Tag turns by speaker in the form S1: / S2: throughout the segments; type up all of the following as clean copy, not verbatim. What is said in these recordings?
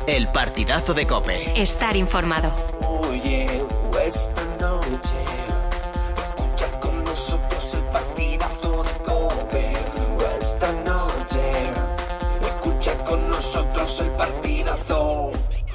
S1: El partidazo de COPE.
S2: Estar informado.
S3: Oye, esta noche escucha con nosotros el partidazo de COPE. Esta noche escucha con nosotros el partidazo.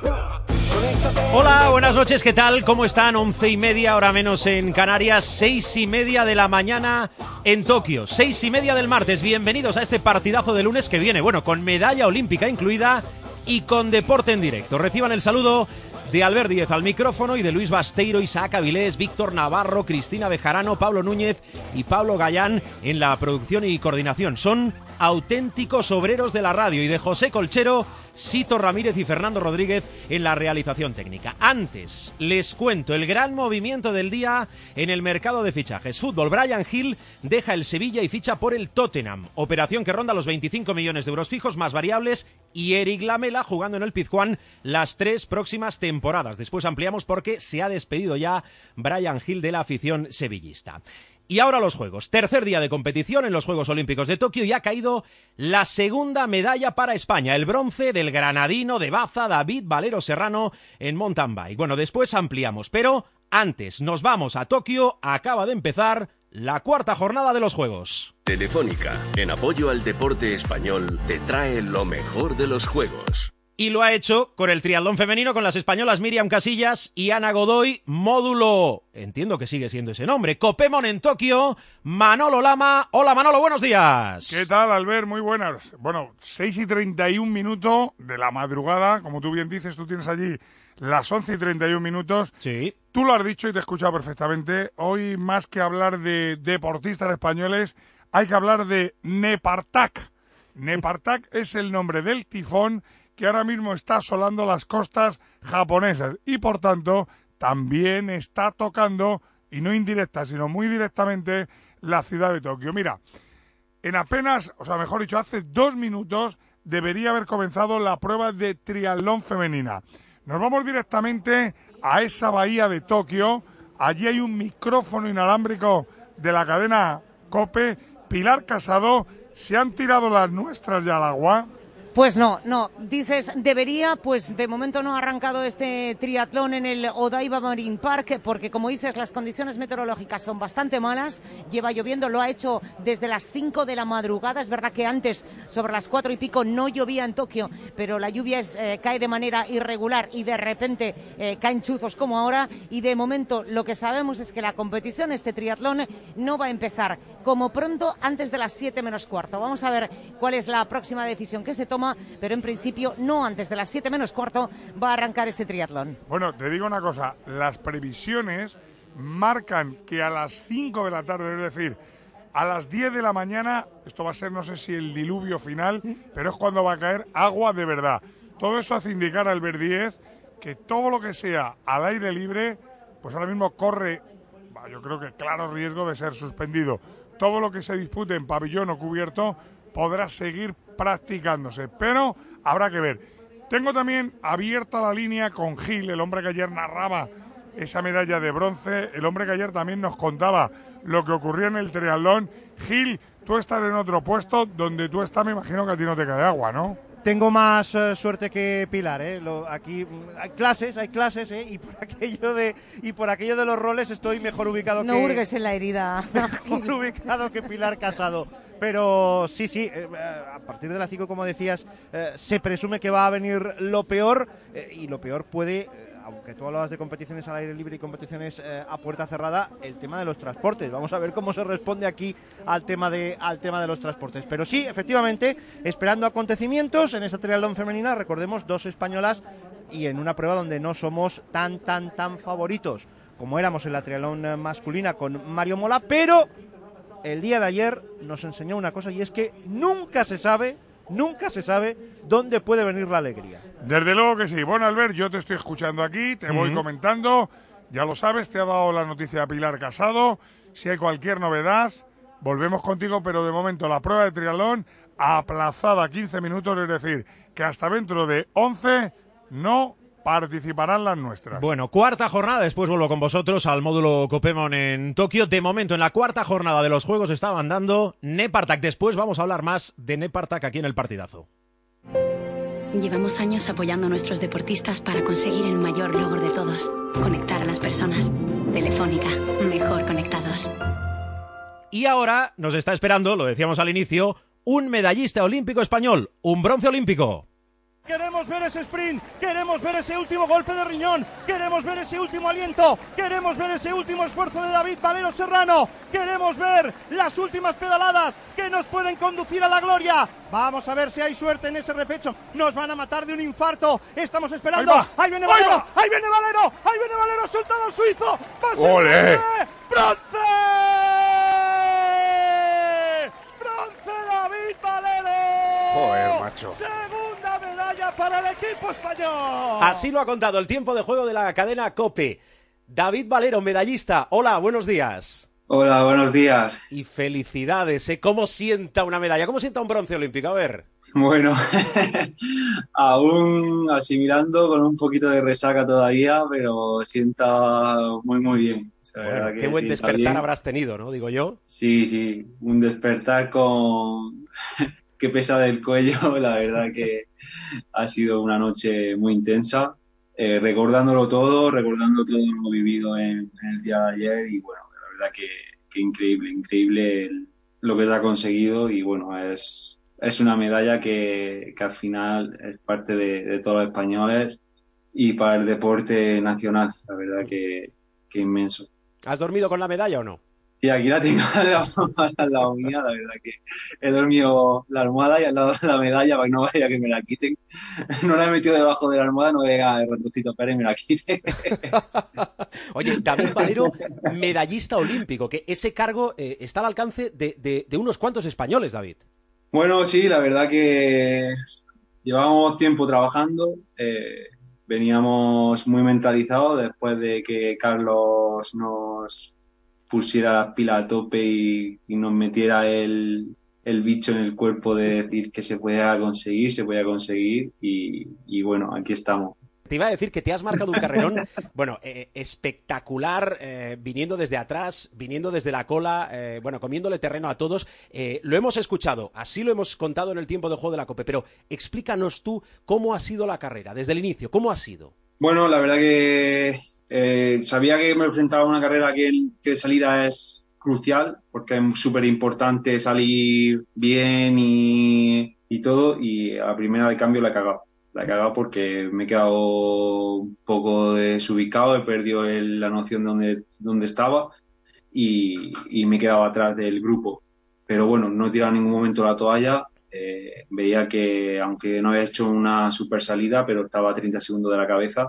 S4: Hola, buenas noches, ¿qué tal? ¿Cómo están? 11:30, hora menos en Canarias, 6:30 de la mañana en Tokio, 6:30 del martes. Bienvenidos a este partidazo de lunes que viene, bueno, con medalla olímpica incluida y con deporte en directo. Reciban el saludo de Albert Díez al micrófono y de Luis Basteiro, Isaac Avilés, Víctor Navarro, Cristina Bejarano, Pablo Núñez y Pablo Gallán en la producción y coordinación. Son auténticos obreros de la radio, y de José Colchero, Sito Ramírez y Fernando Rodríguez en la realización técnica. Antes, les cuento el gran movimiento del día en el mercado de fichajes. Fútbol, Bryan Gil deja el Sevilla y ficha por el Tottenham. Operación que ronda los 25 millones de euros fijos más variables, y Eric Lamela jugando en el Pizjuán las 3 próximas temporadas. Después ampliamos porque se ha despedido ya Bryan Gil de la afición sevillista. Y ahora los Juegos. Tercer día de competición en los Juegos Olímpicos de Tokio y ha caído la segunda medalla para España. El bronce del granadino de Baza, David Valero Serrano, en mountain bike. Bueno, después ampliamos, pero antes nos vamos a Tokio. Acaba de empezar la cuarta jornada de los Juegos.
S5: Telefónica, en apoyo al deporte español, te trae lo mejor de los Juegos.
S4: Y lo ha hecho con el triatlón femenino, con las españolas Miriam Casillas y Ana Godoy. Módulo, entiendo que sigue siendo ese nombre, Copemon en Tokio, Manolo Lama. Hola Manolo, buenos días.
S6: ¿Qué tal, Albert? Muy buenas. Bueno, 6:31 de la madrugada, como tú bien dices, tú tienes allí las 11:31.
S4: Sí.
S6: Tú lo has dicho y te he escuchado perfectamente. Hoy, más que hablar de deportistas españoles, hay que hablar de Nepartak. Nepartak es el nombre del tifón que ahora mismo está asolando las costas japonesas y, por tanto, también está tocando, y no indirecta, sino muy directamente, la ciudad de Tokio. Mira, en apenas, o sea, mejor dicho, hace 2 minutos debería haber comenzado la prueba de triatlón femenina. Nos vamos directamente a esa bahía de Tokio. Allí hay un micrófono inalámbrico de la cadena COPE. Pilar Casado, ¿se han tirado las nuestras ya al agua?
S7: Pues no, dices debería, pues de momento no ha arrancado este triatlón en el Odaiba Marine Park, porque como dices, las condiciones meteorológicas son bastante malas, lleva lloviendo, lo ha hecho desde las 5 de la madrugada, es verdad que antes, sobre las 4 y pico, no llovía en Tokio, pero la lluvia cae de manera irregular y de repente caen chuzos como ahora, y de momento lo que sabemos es que la competición, este triatlón, no va a empezar como pronto antes de las 7 menos cuarto. Vamos a ver cuál es la próxima decisión que se toma, pero en principio no antes de las 7 menos cuarto va a arrancar este triatlón.
S6: Bueno, te digo una cosa, las previsiones marcan que a las 5 de la tarde, es decir, a las 10 de la mañana, esto va a ser, no sé si el diluvio final, pero es cuando va a caer agua de verdad. Todo eso hace indicar al Albert Díez que todo lo que sea al aire libre, pues ahora mismo corre, yo creo que claro riesgo de ser suspendido. Todo lo que se dispute en pabellón o cubierto podrá seguir practicándose, pero habrá que ver. Tengo también abierta la línea con Gil, el hombre que ayer narraba esa medalla de bronce, el hombre que ayer también nos contaba lo que ocurría en el triatlón. Gil, tú estás en otro puesto, donde tú estás me imagino que a ti no te cae agua, ¿no?
S8: Tengo más suerte que Pilar, aquí hay clases, y por aquello de los roles estoy mejor ubicado
S7: no hurgues en la herida.
S8: Mejor ubicado que Pilar Casado. Pero sí, a partir de las 5, como decías, se presume que va a venir lo peor, y lo peor puede, aunque tú hablabas de competiciones al aire libre y competiciones a puerta cerrada, el tema de los transportes. Vamos a ver cómo se responde aquí al tema de los transportes. Pero sí, efectivamente, esperando acontecimientos en esa triatlón femenina, recordemos, 2 españolas y en una prueba donde no somos tan favoritos como éramos en la triatlón masculina con Mario Mola, pero el día de ayer nos enseñó una cosa, y es que nunca se sabe dónde puede venir la alegría.
S6: Desde luego que sí. Bueno, Albert, yo te estoy escuchando aquí, te voy comentando, ya lo sabes, te ha dado la noticia de Pilar Casado. Si hay cualquier novedad, volvemos contigo, pero de momento la prueba de triatlón aplazada 15 minutos, es decir, que hasta dentro de 11 no participarán las nuestras.
S4: Bueno, cuarta jornada, después vuelvo con vosotros al módulo Copemon en Tokio. De momento, en la cuarta jornada de los Juegos estaban dando Nepartak. Después vamos a hablar más de Nepartak aquí en el partidazo.
S2: Llevamos años apoyando a nuestros deportistas para conseguir el mayor logro de todos, conectar a las personas. Telefónica, mejor conectados.
S4: Y ahora nos está esperando, lo decíamos al inicio, un medallista olímpico español, un bronce olímpico.
S8: Queremos ver ese sprint, queremos ver ese último golpe de riñón, queremos ver ese último aliento, queremos ver ese último esfuerzo de David Valero Serrano, queremos ver las últimas pedaladas que nos pueden conducir a la gloria. Vamos a ver si hay suerte en ese repecho, nos van a matar de un infarto, estamos esperando. Ahí viene Valero, ahí viene Valero, ahí viene Valero, soltado al suizo, va a ser
S6: ¡Ole!
S8: ¡Bronce! ¡Bronce David Valero!
S6: Joder, macho.
S8: Segunda medalla para el equipo español.
S4: Así lo ha contado el tiempo de juego de la cadena COPE. David Valero, medallista. Hola, buenos días.
S9: Hola, buenos días.
S4: Y felicidades, ¿eh? ¿Cómo sienta una medalla? ¿Cómo sienta un bronce olímpico? A ver.
S9: Bueno, aún asimilando con un poquito de resaca todavía, pero sienta muy bien. O sea,
S4: Bueno,
S9: que
S4: qué buen despertar
S9: bien.
S4: habrás tenido, ¿no? Digo yo.
S9: Sí, un despertar con que pesa del cuello, la verdad que ha sido una noche muy intensa, recordando todo lo vivido en el día de ayer y bueno, la verdad que increíble lo que se ha conseguido y bueno, es una medalla que al final es parte de todos los españoles y para el deporte nacional, la verdad que inmenso.
S4: ¿Has dormido con la medalla o no?
S9: Y aquí la tengo al lado mía, la verdad que he dormido la almohada y al lado de la medalla para que no vaya que me la quiten. No la he metido debajo de la almohada, no llega el ratoncito Pérez y me la quite.
S4: Oye, David Valero, medallista olímpico, que ese cargo está al alcance de unos cuantos españoles, David.
S9: Bueno, sí, la verdad que llevamos tiempo trabajando, veníamos muy mentalizados después de que Carlos nos pusiera la pila a tope y nos metiera el bicho en el cuerpo de decir que se podía conseguir y bueno, aquí estamos.
S4: Te iba a decir que te has marcado un carrerón, bueno, espectacular, viniendo desde atrás, viniendo desde la cola, bueno, comiéndole terreno a todos. Lo hemos escuchado, así lo hemos contado en el tiempo de juego de la COPE, pero explícanos tú cómo ha sido la carrera, desde el inicio, ¿cómo ha sido?
S9: Bueno, la verdad que sabía que me enfrentaba a una carrera que de salida es crucial, porque es súper importante salir bien y todo, y a primera de cambio la he cagado. La he cagado porque me he quedado un poco desubicado, he perdido la noción de dónde estaba y me he quedado atrás del grupo. Pero bueno, no he tirado en ningún momento la toalla. Veía que, aunque no había hecho una super salida, pero estaba a 30 segundos de la cabeza.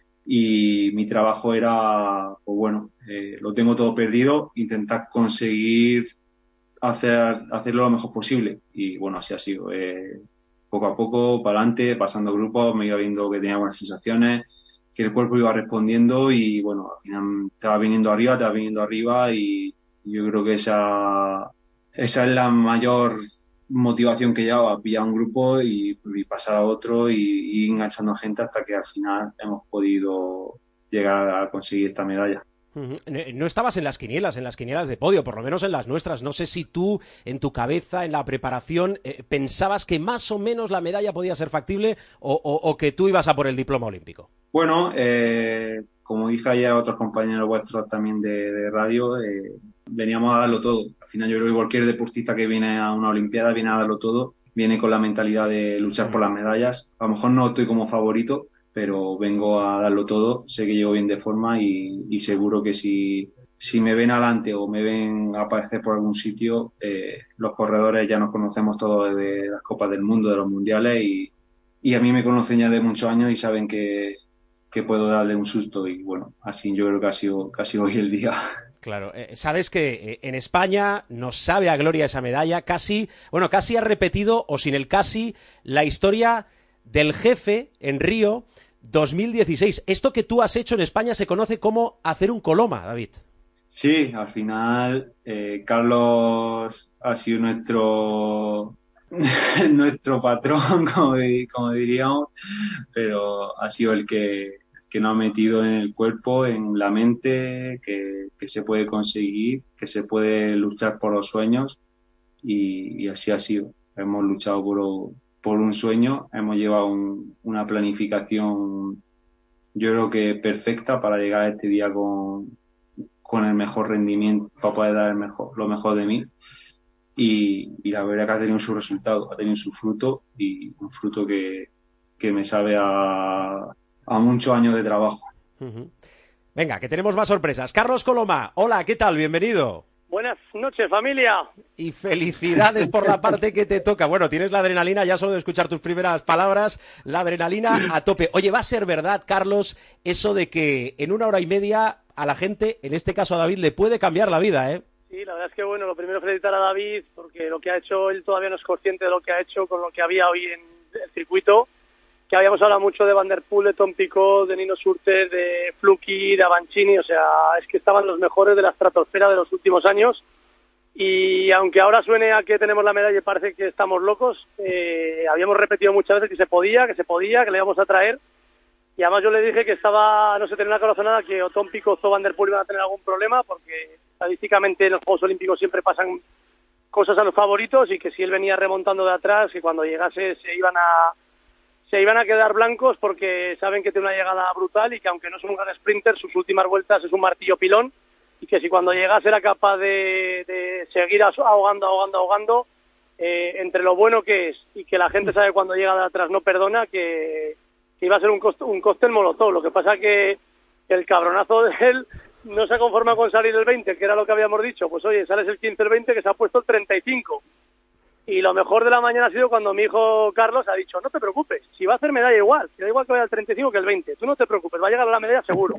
S9: Y mi trabajo era, pues bueno, lo tengo todo perdido, intentar conseguir hacerlo lo mejor posible. Y bueno, así ha sido. Poco a poco, para adelante, pasando grupos, me iba viendo que tenía buenas sensaciones, que el cuerpo iba respondiendo y bueno, al final te va viniendo arriba y yo creo que esa es la mayor motivación que llevaba, pillar un grupo y pasar a otro y ir enganchando gente hasta que al final hemos podido llegar a conseguir esta medalla.
S4: No estabas en las quinielas de podio, por lo menos en las nuestras. No sé si tú, en tu cabeza, en la preparación, pensabas que más o menos la medalla podía ser factible o que tú ibas a por el diploma olímpico.
S9: Bueno, como dije ayer a otros compañeros vuestros también de radio, veníamos a darlo todo. Al final yo creo que cualquier deportista que viene a una olimpiada viene a darlo todo, viene con la mentalidad de luchar por las medallas. A lo mejor no estoy como favorito, pero vengo a darlo todo, sé que llego bien de forma y seguro que si me ven adelante o me ven aparecer por algún sitio, los corredores ya nos conocemos todos de las Copas del Mundo, de los Mundiales y a mí me conocen ya de muchos años y saben que puedo darle un susto y bueno, así yo creo que ha sido hoy el día.
S4: Claro, sabes que en España nos sabe a gloria esa medalla, casi ha repetido, o sin el casi, la historia del jefe en Río 2016. Esto que tú has hecho en España se conoce como hacer un coloma, David.
S9: Sí, al final Carlos ha sido nuestro patrón, como diríamos, pero ha sido el que nos ha metido en el cuerpo, en la mente, que se puede conseguir, que se puede luchar por los sueños y así ha sido. Hemos luchado por por un sueño. Hemos llevado una planificación, yo creo que perfecta para llegar a este día con el mejor rendimiento, para poder dar lo mejor de mí. Y la verdad que ha tenido su resultado, ha tenido su fruto, y un fruto que me sabe a muchos años de trabajo.
S4: Venga, que tenemos más sorpresas. Carlos Coloma, hola, ¿qué tal? Bienvenido.
S10: Buenas noches, familia.
S4: Y felicidades por la parte que te toca. Bueno, tienes la adrenalina, ya solo de escuchar tus primeras palabras, la adrenalina a tope. Oye, ¿va a ser verdad, Carlos, eso de que en 1 hora y media a la gente, en este caso a David, le puede cambiar la vida, eh?
S10: Sí, la verdad es que, bueno, lo primero es felicitar a David, porque lo que ha hecho, él todavía no es consciente de lo que ha hecho con lo que había hoy en el circuito, que habíamos hablado mucho de Van der Poel, de Tom Picot, de Nino Schurter, de Fluky, de Avancini, o sea, es que estaban los mejores de la estratosfera de los últimos años, y aunque ahora suene a que tenemos la medalla y parece que estamos locos, habíamos repetido muchas veces que se podía, que le íbamos a traer, y además yo le dije que no se tenía una corazonada que o Tom Picot o Van der Poel iban a tener algún problema, porque estadísticamente en los Juegos Olímpicos siempre pasan cosas a los favoritos, y que si él venía remontando de atrás, que cuando llegase se iban a quedar blancos, porque saben que tiene una llegada brutal, y que aunque no es un gran sprinter, sus últimas vueltas es un martillo pilón, y que si cuando llegase era capaz de seguir ahogando, entre lo bueno que es y que la gente sabe cuando llega de atrás no perdona, que iba a ser un cóctel molotov. Lo que pasa que el cabronazo de él no se conforma con salir el 20, que era lo que habíamos dicho. Pues oye, sales el 15, el 20, que se ha puesto el 35. Y lo mejor de la mañana ha sido cuando mi hijo Carlos ha dicho, no te preocupes, si va a hacer medalla igual, si da igual que vaya el 35 que el 20, tú no te preocupes, va a llegar a la medalla seguro.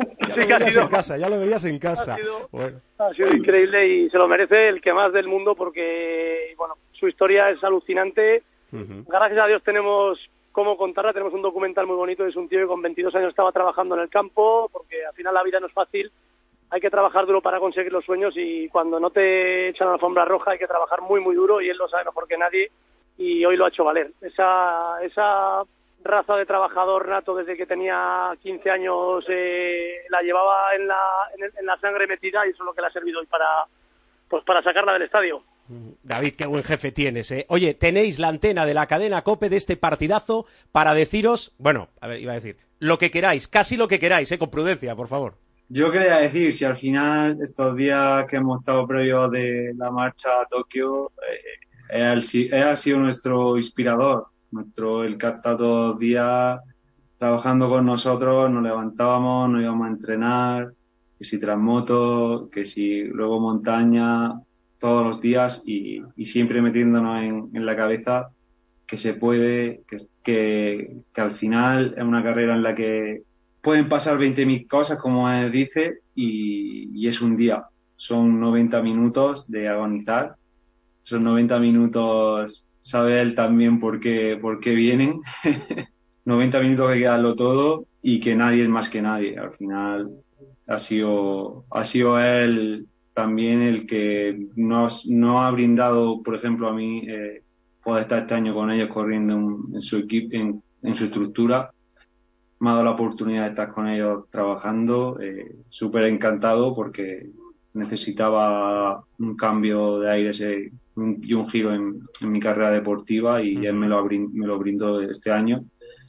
S4: Ya lo veías en casa.
S10: Ha sido increíble, y se lo merece el que más del mundo, porque bueno, su historia es alucinante. Gracias a Dios tenemos cómo contarla, tenemos un documental muy bonito. Es un tío que con 22 años estaba trabajando en el campo, porque al final la vida no es fácil. Hay que trabajar duro para conseguir los sueños, y cuando no te echan la alfombra roja hay que trabajar muy muy duro, y él lo sabe mejor que nadie, y hoy lo ha hecho valer. Esa raza de trabajador nato desde que tenía 15 años la llevaba en la sangre metida, y eso es lo que le ha servido hoy para sacarla del estadio.
S4: David, qué buen jefe tienes, ¿eh? Oye, tenéis la antena de la cadena COPE de este partidazo para deciros, bueno, a ver, iba a decir, lo que queráis, casi lo que queráis, con prudencia, por favor.
S9: Yo quería decir, si al final estos días que hemos estado previos de la marcha a Tokio, él ha sido nuestro inspirador, el que ha estado todos los días trabajando con nosotros, nos levantábamos, nos íbamos a entrenar, que si transmoto, que si luego montaña, todos los días, y siempre metiéndonos en la cabeza que se puede, que al final es una carrera en la que pueden pasar 20.000 cosas, como él dice, y es un día. Son 90 minutos de agonizar. Son 90 minutos, sabe él también por qué vienen. 90 minutos que hay que darlo todo, y que nadie es más que nadie. Al final ha sido él también el que nos ha brindado, por ejemplo, a mí, poder estar este año con ellos corriendo en su equipo, en su estructura. Me ha dado la oportunidad de estar con ellos trabajando, súper encantado, porque necesitaba un cambio de aires y un giro en mi carrera deportiva, y él me lo brindó este año.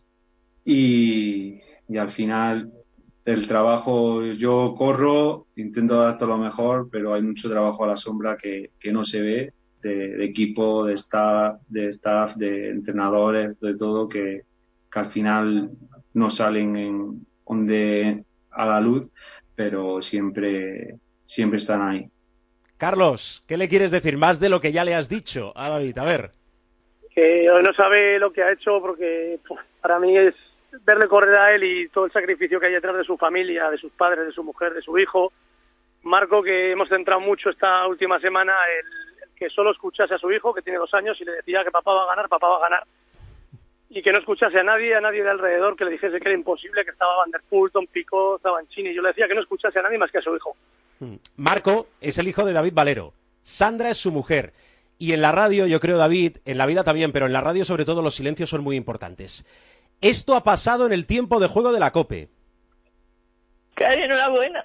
S9: Y al final el trabajo, yo corro, intento dar todo lo mejor, pero hay mucho trabajo a la sombra que no se ve, de equipo, de staff, de entrenadores, de todo, que al final no salen a la luz, pero siempre están ahí.
S4: Carlos, ¿qué le quieres decir más de lo que ya le has dicho a David? A ver.
S10: Que hoy no sabe lo que ha hecho, porque para mí es verle correr a él y todo el sacrificio que hay detrás de su familia, de sus padres, de su mujer, de su hijo. Marco, que hemos centrado mucho esta última semana, el que solo escuchase a su hijo, que tiene 2 años, y le decía que papá va a ganar, y que no escuchase a nadie de alrededor que le dijese que era imposible, que estaba Van der Poel, Tom Picot, Avancini. Yo le decía que no escuchase a nadie más que a su hijo.
S4: Marco es el hijo de David Valero, Sandra es su mujer, y en la radio, yo creo, David, en la vida también, pero en la radio sobre todo los silencios son muy importantes. Esto ha pasado en el tiempo de juego de la COPE.
S11: Cari, enhorabuena.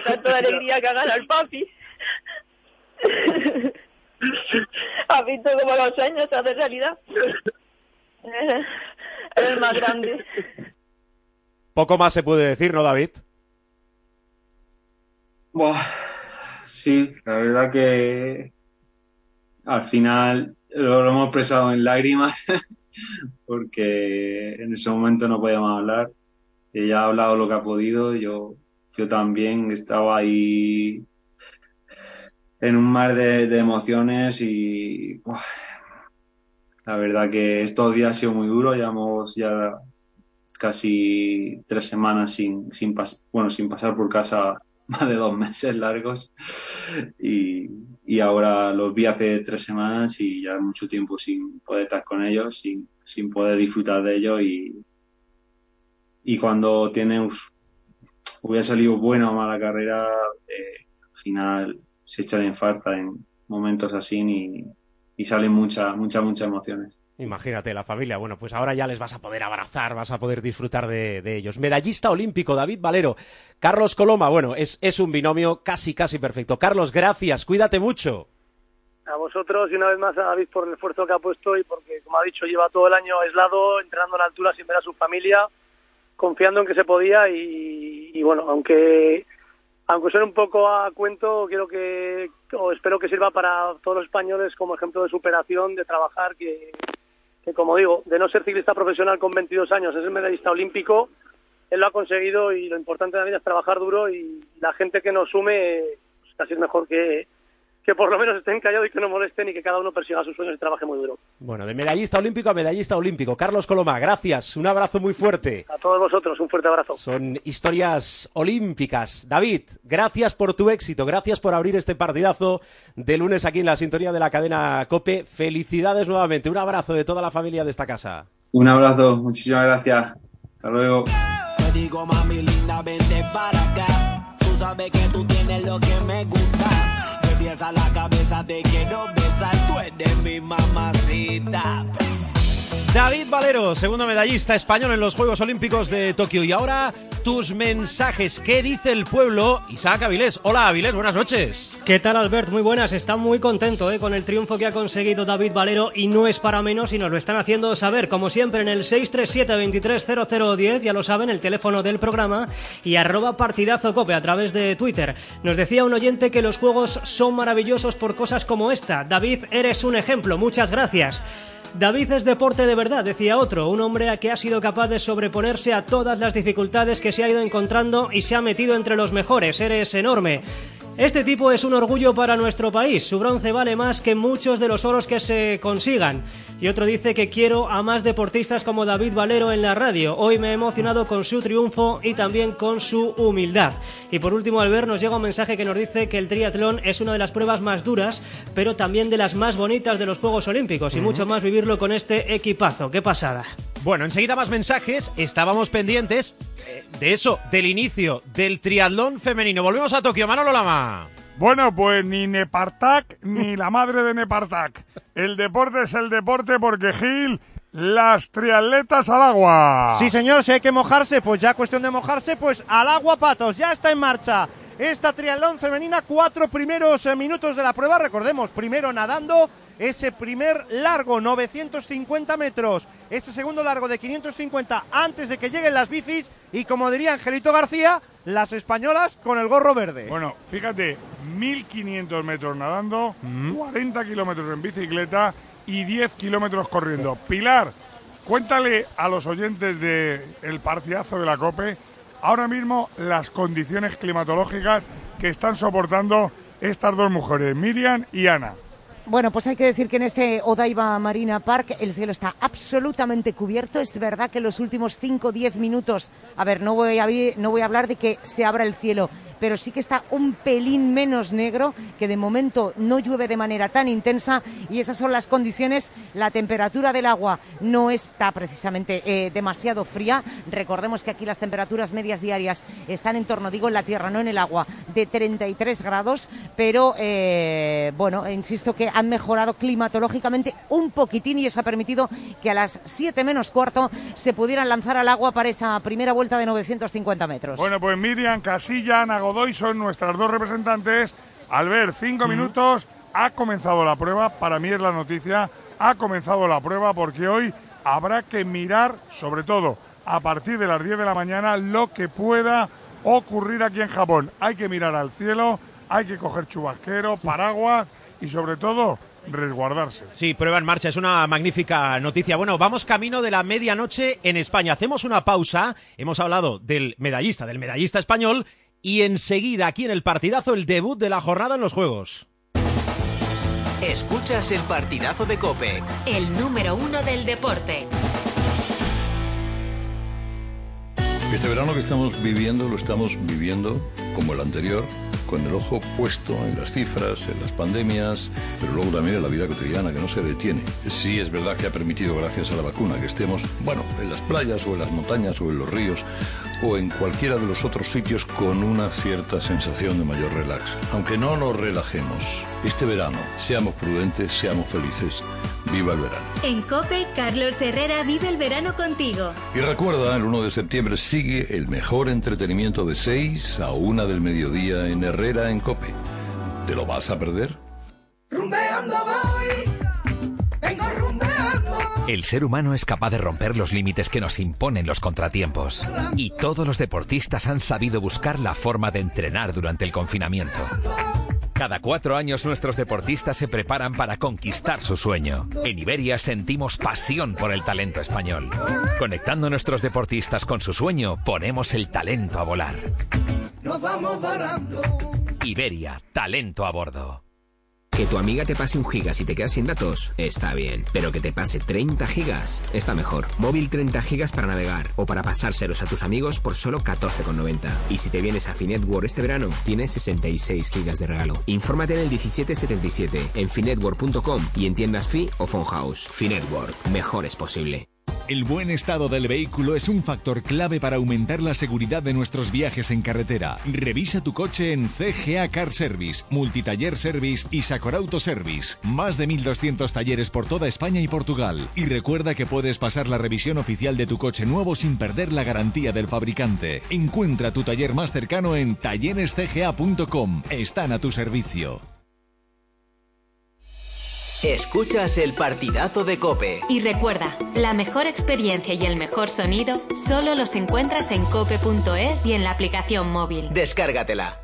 S11: salto de alegría que ha ganado el papi. ¿Has visto cómo los sueños se hacen realidad? Es el más grande.
S4: Poco más se puede decir, ¿no, David?
S9: Buah, sí, la verdad que al final lo hemos expresado en lágrimas porque en ese momento no podíamos hablar. Ella ha hablado lo que ha podido, yo también estaba ahí en un mar de emociones y buah, la verdad que estos días ha sido muy duro. Llevamos ya casi 3 semanas sin pasar por casa, más de 2 meses largos, y ahora los vi hace 3 semanas y ya mucho tiempo sin poder estar con ellos, sin poder disfrutar de ellos, y cuando hubiera salido buena o mala carrera, al final se echan en falta en momentos así y salen muchas emociones.
S4: Imagínate, la familia. Bueno, pues ahora ya les vas a poder abrazar, vas a poder disfrutar de ellos. Medallista olímpico, David Valero. Carlos Coloma, bueno, es un binomio casi perfecto. Carlos, gracias, cuídate mucho.
S10: A vosotros y una vez más a David por el esfuerzo que ha puesto y porque, como ha dicho, lleva todo el año aislado, entrenando en altura sin ver a su familia, confiando en que se podía y bueno, aunque suene un poco a cuento, espero que sirva para todos los españoles como ejemplo de superación, de trabajar, que como digo, de no ser ciclista profesional con 22 años, es el medallista olímpico, él lo ha conseguido y lo importante también es trabajar duro y la gente que nos sume, pues casi es mejor que por lo menos estén callados y que no molesten y que cada uno persiga sus sueños y trabaje muy duro.
S4: Bueno, de medallista olímpico a medallista olímpico. Carlos Coloma, gracias, un abrazo muy fuerte.
S10: A todos vosotros, un fuerte abrazo.
S4: Son historias olímpicas. David, gracias por tu éxito, gracias por abrir este partidazo de lunes aquí en la sintonía de la cadena COPE. Felicidades nuevamente, un abrazo de toda la familia de esta casa.
S9: Un abrazo, muchísimas gracias. Hasta luego.
S3: Te digo, mami linda, vente para acá. Tú sabes que tú tienes lo que me gusta. A la cabeza te quiero besar, tú eres mi mamacita.
S4: David Valero, segundo medallista español en los Juegos Olímpicos de Tokio. Y ahora tus mensajes. ¿Qué dice el pueblo? Isaac Avilés. Hola, Avilés, buenas noches.
S12: ¿Qué tal, Albert? Muy buenas. Está muy contento con el triunfo que ha conseguido David Valero y no es para menos y nos lo están haciendo saber, como siempre, en el 637-230010, ya lo saben, el teléfono del programa, y @partidazocope a través de Twitter. Nos decía un oyente que los juegos son maravillosos por cosas como esta. David, eres un ejemplo. Muchas gracias. David es deporte de verdad, decía otro, un hombre que ha sido capaz de sobreponerse a todas las dificultades que se ha ido encontrando y se ha metido entre los mejores. Eres enorme. Este tipo es un orgullo para nuestro país, su bronce vale más que muchos de los oros que se consigan. Y otro dice que quiero a más deportistas como David Valero en la radio. Hoy me he emocionado con su triunfo y también con su humildad. Y por último, Albert, nos llega un mensaje que nos dice que el triatlón es una de las pruebas más duras, pero también de las más bonitas de los Juegos Olímpicos, y mucho más vivirlo con este equipazo. ¡Qué pasada!
S4: Bueno, enseguida más mensajes. Estábamos pendientes de eso, del inicio del triatlón femenino. Volvemos a Tokio. Manolo Lama.
S6: Bueno, pues ni Nepartak ni la madre de Nepartak. El deporte es el deporte porque, Gil, las triatletas al agua.
S8: Sí, señor, si hay que mojarse, pues ya cuestión de mojarse, pues al agua, patos. Ya está en marcha esta triatlón femenina. 4 primeros minutos de la prueba. Recordemos, primero nadando, ese primer largo, 950 metros. Ese segundo largo de 550 antes de que lleguen las bicis. Y como diría Angelito García, las españolas con el gorro verde.
S6: Bueno, fíjate, 1.500 metros nadando, 40 kilómetros en bicicleta y 10 kilómetros corriendo. Pilar, cuéntale a los oyentes del partidazo de la COPE ahora mismo las condiciones climatológicas que están soportando estas dos mujeres, Miriam y Ana.
S7: Bueno, pues hay que decir que en este Odaiba Marina Park el cielo está absolutamente cubierto. Es verdad que en los últimos 5-10 minutos, no voy a hablar de que se abra el cielo, pero sí que está un pelín menos negro, que de momento no llueve de manera tan intensa y esas son las condiciones. La temperatura del agua no está precisamente demasiado fría. Recordemos que aquí las temperaturas medias diarias están en torno, digo en la tierra, no en el agua, de 33 grados, pero bueno, insisto que han mejorado climatológicamente un poquitín y eso ha permitido que a las 7 menos cuarto se pudieran lanzar al agua para esa primera vuelta de 950 metros.
S6: Bueno, pues Miriam, Casilla, Ana Godoy son nuestras dos representantes. Albert, 5 minutos, ha comenzado la prueba, para mí es la noticia, ha comenzado la prueba porque hoy habrá que mirar, sobre todo a partir de las 10 de la mañana, lo que pueda ocurrir aquí en Japón. Hay que mirar al cielo, hay que coger chubasquero, paraguas y sobre todo resguardarse.
S4: Sí, prueba en marcha, es una magnífica noticia. Bueno, vamos camino de la medianoche en España. Hacemos una pausa, hemos hablado del medallista español y enseguida aquí en el partidazo el debut de la jornada en los Juegos.
S1: Escuchas el partidazo de COPE.
S2: El número 1 del deporte.
S13: Este verano que estamos viviendo, lo estamos viviendo como el anterior, con el ojo puesto en las cifras, en las pandemias, pero luego también en la vida cotidiana que no se detiene. Sí es verdad que ha permitido, gracias a la vacuna, que estemos, bueno, en las playas o en las montañas o en los ríos o en cualquiera de los otros sitios con una cierta sensación de mayor relax. Aunque no nos relajemos, este verano, seamos prudentes, seamos felices. ¡Viva el verano!
S14: En COPE, Carlos Herrera vive el verano contigo.
S13: Y recuerda, el 1 de septiembre sigue el mejor entretenimiento de 6 a 1 del mediodía en Herrera en COPE. ¿Te lo vas a perder?
S15: Rumbeando voy, vengo rumbeando.
S16: El ser humano es capaz de romper los límites que nos imponen los contratiempos. Y todos los deportistas han sabido buscar la forma de entrenar durante el confinamiento. Cada 4 años nuestros deportistas se preparan para conquistar su sueño. En Iberia sentimos pasión por el talento español. Conectando a nuestros deportistas con su sueño, ponemos el talento a volar.
S15: Nos vamos volando.
S16: Iberia, talento a bordo.
S17: Que tu amiga te pase 1 giga si te quedas sin datos, está bien. Pero que te pase 30 gigas, está mejor. Móvil 30 gigas para navegar o para pasárselos a tus amigos por solo 14,90. Y si te vienes a Finetworld este verano, tienes 66 gigas de regalo. Infórmate en el 1777, en finetworld.com y en tiendas Fi o Phone House. Finetworld, mejor es posible.
S18: El buen estado del vehículo es un factor clave para aumentar la seguridad de nuestros viajes en carretera. Revisa tu coche en CGA Car Service, Multitaller Service y Sacor Auto Service. Más de 1.200 talleres por toda España y Portugal. Y recuerda que puedes pasar la revisión oficial de tu coche nuevo sin perder la garantía del fabricante. Encuentra tu taller más cercano en tallerescga.com. Están a tu servicio.
S1: Escuchas el partidazo de COPE.
S14: Y recuerda, la mejor experiencia y el mejor sonido solo los encuentras en cope.es y en la aplicación móvil.
S1: Descárgatela.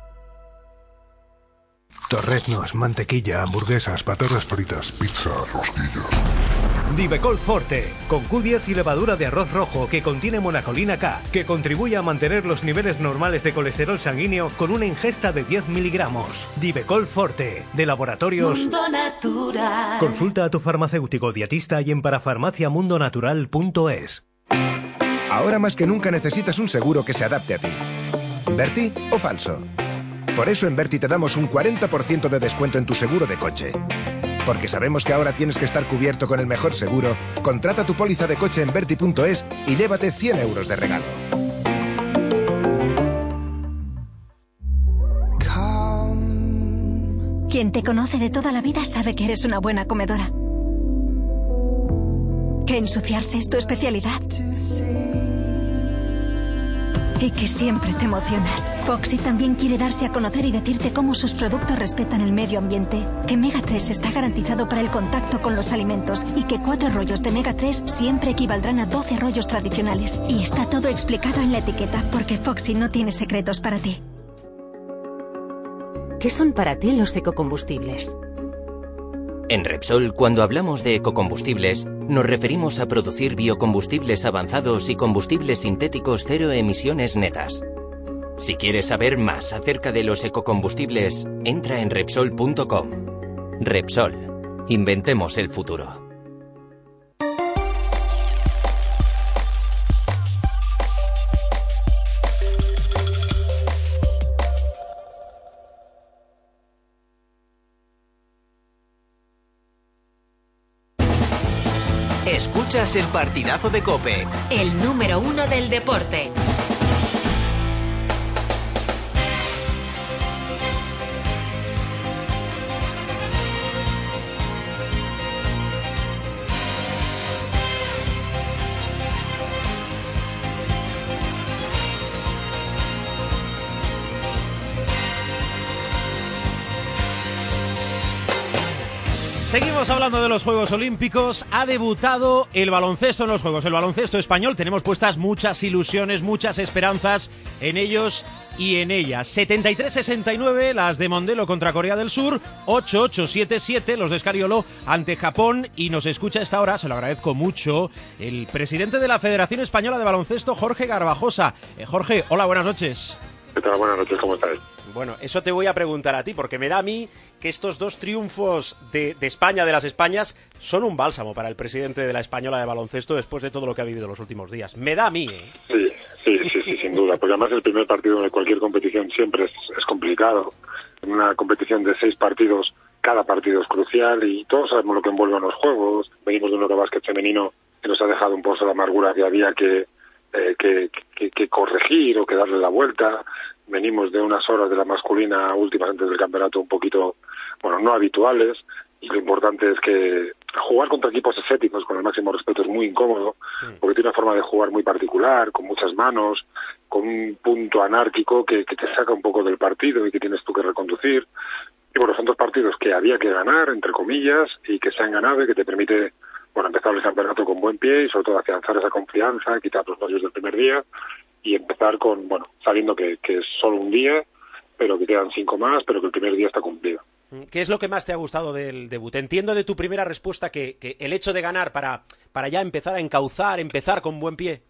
S19: Torreznos, mantequilla, hamburguesas, patatas fritas, pizza, rosquillas.
S20: Divecol Forte, con Q10 y levadura de arroz rojo que contiene monacolina K, que contribuye a mantener los niveles normales de colesterol sanguíneo con una ingesta de 10 miligramos. Divecol Forte, de Laboratorios
S15: Mundo Natural.
S20: Consulta a tu farmacéutico dietista y en parafarmaciamundonatural.es.
S21: Ahora más que nunca necesitas un seguro que se adapte a ti. ¿Verti o falso? Por eso en Verti te damos un 40% de descuento en tu seguro de coche. Porque sabemos que ahora tienes que estar cubierto con el mejor seguro. Contrata tu póliza de coche en Verti.es y llévate 100 euros de regalo.
S22: Quien te conoce de toda la vida sabe que eres una buena comedora. Que ensuciarse es tu especialidad. Y que siempre te emocionas. Foxy también quiere darse a conocer y decirte cómo sus productos respetan el medio ambiente. Que Mega 3 está garantizado para el contacto con los alimentos y que 4 rollos de Mega 3 siempre equivaldrán a 12 rollos tradicionales. Y está todo explicado en la etiqueta porque Foxy no tiene secretos para ti.
S23: ¿Qué son para ti los ecocombustibles?
S24: En Repsol, cuando hablamos de ecocombustibles, nos referimos a producir biocombustibles avanzados y combustibles sintéticos cero emisiones netas. Si quieres saber más acerca de los ecocombustibles, entra en Repsol.com. Repsol. Inventemos el futuro.
S1: Escuchas el partidazo de COPE.
S2: El número 1 del deporte.
S4: Seguimos hablando de los Juegos Olímpicos. Ha debutado el baloncesto en los Juegos, el baloncesto español. Tenemos puestas muchas ilusiones, muchas esperanzas en ellos y en ellas. 73-69 las de Mondelo contra Corea del Sur, 8-8-7-7 los de Scariolo ante Japón. Y nos escucha a esta hora, se lo agradezco mucho, el presidente de la Federación Española de Baloncesto, Jorge Garbajosa. Jorge, hola, buenas noches.
S5: ¿Qué tal? Buenas noches, ¿cómo estáis?
S4: Bueno, eso te voy a preguntar a ti, porque me da a mí que estos dos triunfos de España, de las Españas, son un bálsamo para el presidente de la Española de baloncesto después de todo lo que ha vivido los últimos días. Me da a mí, ¿eh?
S5: Sí, sin duda, porque además el primer partido de cualquier competición siempre es complicado. En una competición de 6 partidos, cada partido es crucial y todos sabemos lo que envuelve en los juegos. Venimos de un Eurobásquet femenino que nos ha dejado un pozo de amargura que había que corregir o que darle la vuelta. Venimos de unas horas de la masculina últimas antes del campeonato un poquito, no habituales, y lo importante es que jugar contra equipos escépticos con el máximo respeto es muy incómodo, porque tiene una forma de jugar muy particular, con muchas manos, con un punto anárquico que te saca un poco del partido y que tienes tú que reconducir. Y bueno, son 2 partidos que había que ganar, entre comillas, y que se han ganado y que te permite empezar el campeonato con buen pie y sobre todo afianzar esa confianza, quitar los nervios del primer día y empezar sabiendo que es solo un día, pero que quedan 5 más, pero que el primer día está cumplido.
S4: ¿Qué es lo que más te ha gustado del debut? Entiendo de tu primera respuesta que el hecho de ganar para ya empezar a encauzar, empezar con buen pie.